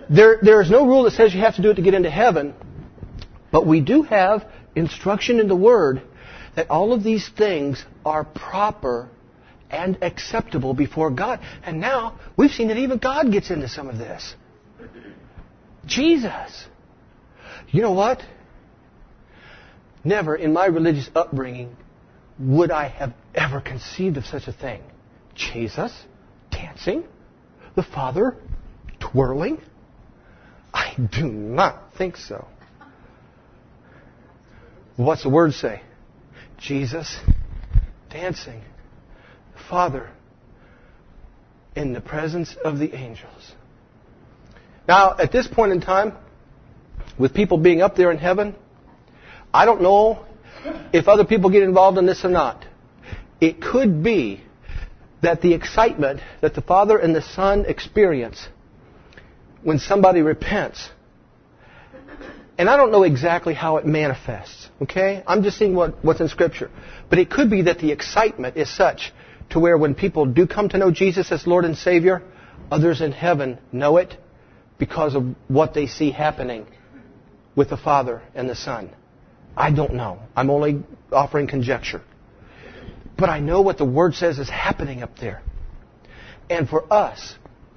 There, there is no rule that says you have to do it to get into heaven, but we do have instruction in the Word that all of these things are proper and acceptable before God. And now we've seen that even God gets into some of this. Jesus. You know what? Never in my religious upbringing would I have ever conceived of such a thing. Jesus dancing, the Father twirling. I do not think so. What's the Word say? Jesus dancing, the Father in the presence of the angels. Now, at this point in time, with people being up there in heaven, I don't know if other people get involved in this or not. It could be that the excitement that the Father and the Son experience when somebody repents, and I don't know exactly how it manifests, okay? I'm just seeing what, what's in Scripture. But it could be that the excitement is such to where when people do come to know Jesus as Lord and Savior, others in heaven know it because of what they see happening with the Father and the Son. I don't know. I'm only offering conjecture. But I know what the Word says is happening up there. And for us,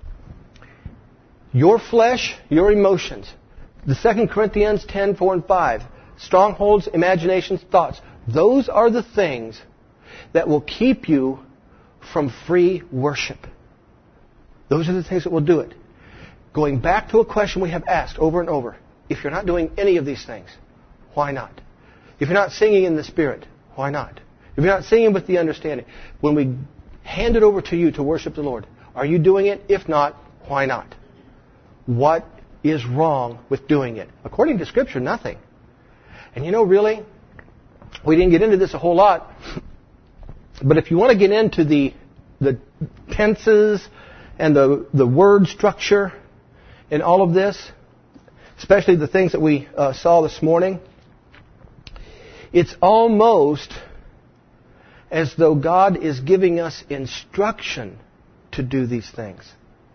your flesh, your emotions, the Second Corinthians ten, four and five, strongholds, imaginations, thoughts, those are the things that will keep you from free worship. Those are the things that will do it. Going back to a question we have asked over and over, if you're not doing any of these things, why not? If you're not singing in the Spirit, why not? If you're not singing with the understanding, when we hand it over to you to worship the Lord, are you doing it? If not, why not? What is wrong with doing it? According to Scripture, nothing. And you know, really, we didn't get into this a whole lot, but if you want to get into the the tenses and the, the word structure and all of this, especially the things that we uh, saw this morning, it's almost as though God is giving us instruction to do these things.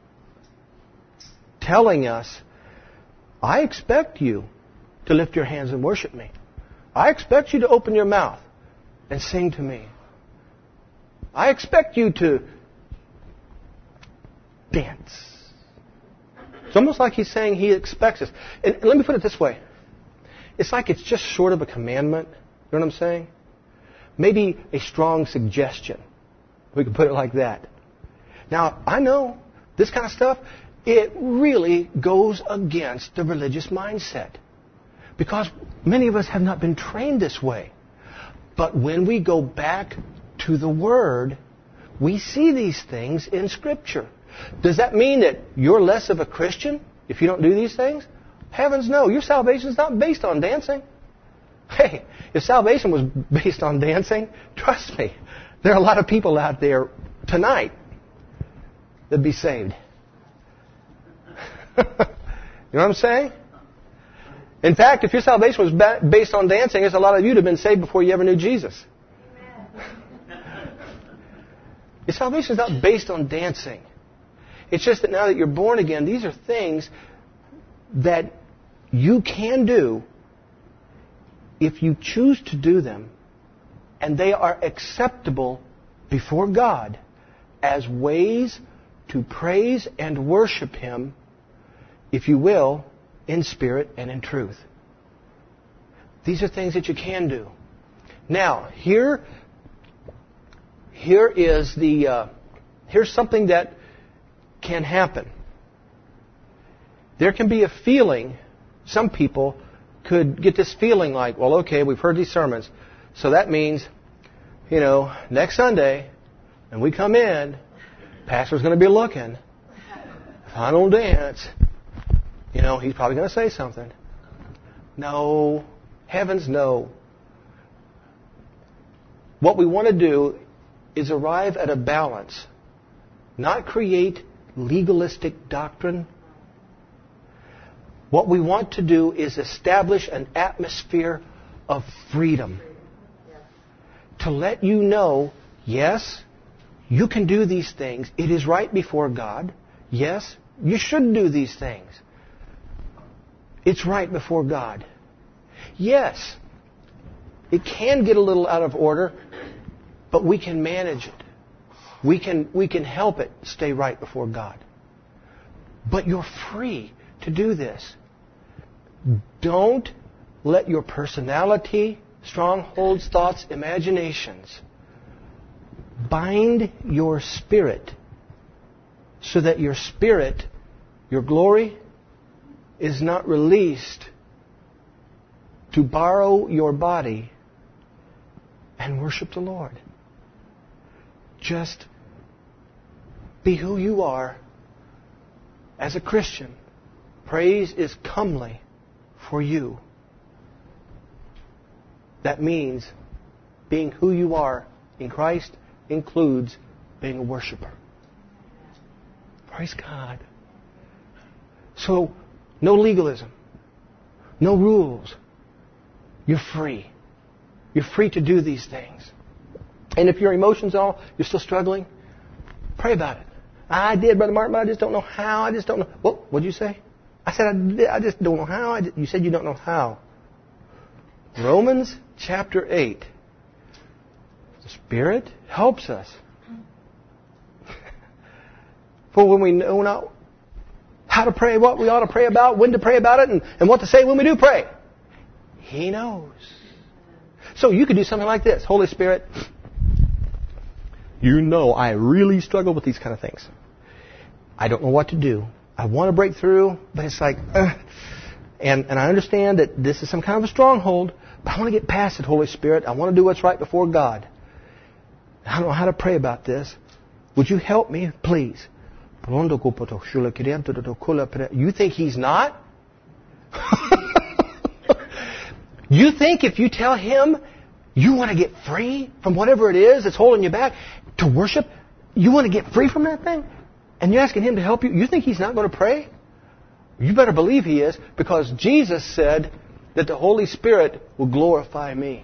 Telling us, I expect you to lift your hands and worship me. I expect you to open your mouth and sing to me. I expect you to dance. It's almost like He's saying He expects us. And let me put it this way. It's like it's just short of a commandment. You know what I'm saying? Maybe a strong suggestion. We can put it like that. Now, I know this kind of stuff, it really goes against the religious mindset. Because many of us have not been trained this way. But when we go back to the Word, we see these things in Scripture. Does that mean that you're less of a Christian if you don't do these things? Heavens no. Your salvation is not based on dancing. Hey, if salvation was based on dancing, trust me, there are a lot of people out there tonight that'd be saved. You know what I'm saying? In fact, if your salvation was ba- based on dancing, there's a lot of you that have been saved before you ever knew Jesus. Your salvation is not based on dancing. It's just that now that you're born again, these are things that you can do if you choose to do them, and they are acceptable before God as ways to praise and worship Him, if you will, in spirit and in truth. These are things that you can do. Now, here, here is the uh, here's something that can happen. There can be a feeling. Some people could get this feeling like, well, okay, we've heard these sermons, so that means, you know, next Sunday, when we come in, pastor's going to be looking. If I don't dance, you know, he's probably going to say something. No. Heavens, no. What we want to do is arrive at a balance, not create legalistic doctrine. What we want to do is establish an atmosphere of freedom. To let you know, yes, you can do these things. It is right before God. Yes, you should do these things. it's right before God. Yes, it can get a little out of order, but we can manage it. We can, we can help it stay right before God. But you're free to do this. Don't let your personality, strongholds, thoughts, imaginations bind your spirit so that your spirit, your glory, is not released to borrow your body and worship the Lord. Just be who you are as a Christian. Praise is comely for you. That means being who you are in Christ includes being a worshiper. Praise God. So, no legalism. No rules. You're free. You're free to do these things. And if your emotions are all, you're still struggling, pray about it. I did, Brother Martin, but I just don't know how. I just don't know. What what did you say? I said, I, did, I just don't know how. I did. You said you don't know how. Romans chapter eight. The Spirit helps us. For when we know not how to pray, what we ought to pray about, when to pray about it, and, and what to say when we do pray, He knows. So you could do something like this. Holy Spirit, you know I really struggle with these kind of things. I don't know what to do. I want to break through, but it's like, uh, and, and I understand that this is some kind of a stronghold, but I want to get past it, Holy Spirit. I want to do what's right before God. I don't know how to pray about this. Would you help me, please? You think He's not? You think if you tell Him you want to get free from whatever it is that's holding you back to worship, you want to get free from that thing, and you're asking Him to help you, you think He's not going to pray? You better believe He is, because Jesus said that the Holy Spirit will glorify me.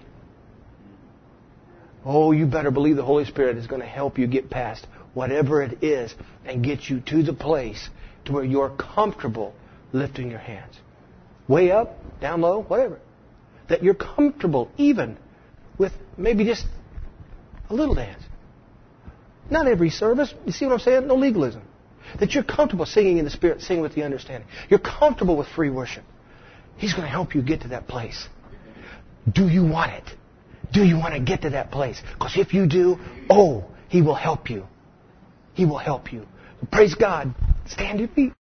Oh, you better believe the Holy Spirit is going to help you get past whatever it is and get you to the place to where you're comfortable lifting your hands. Way up, down low, whatever. That you're comfortable even with maybe just a little dance. Not every service. You see what I'm saying? No legalism. That you're comfortable singing in the Spirit, singing with the understanding. You're comfortable with free worship. He's going to help you get to that place. Do you want it? Do you want to get to that place? Because if you do, oh, He will help you. He will help you. Praise God. Stand to your feet.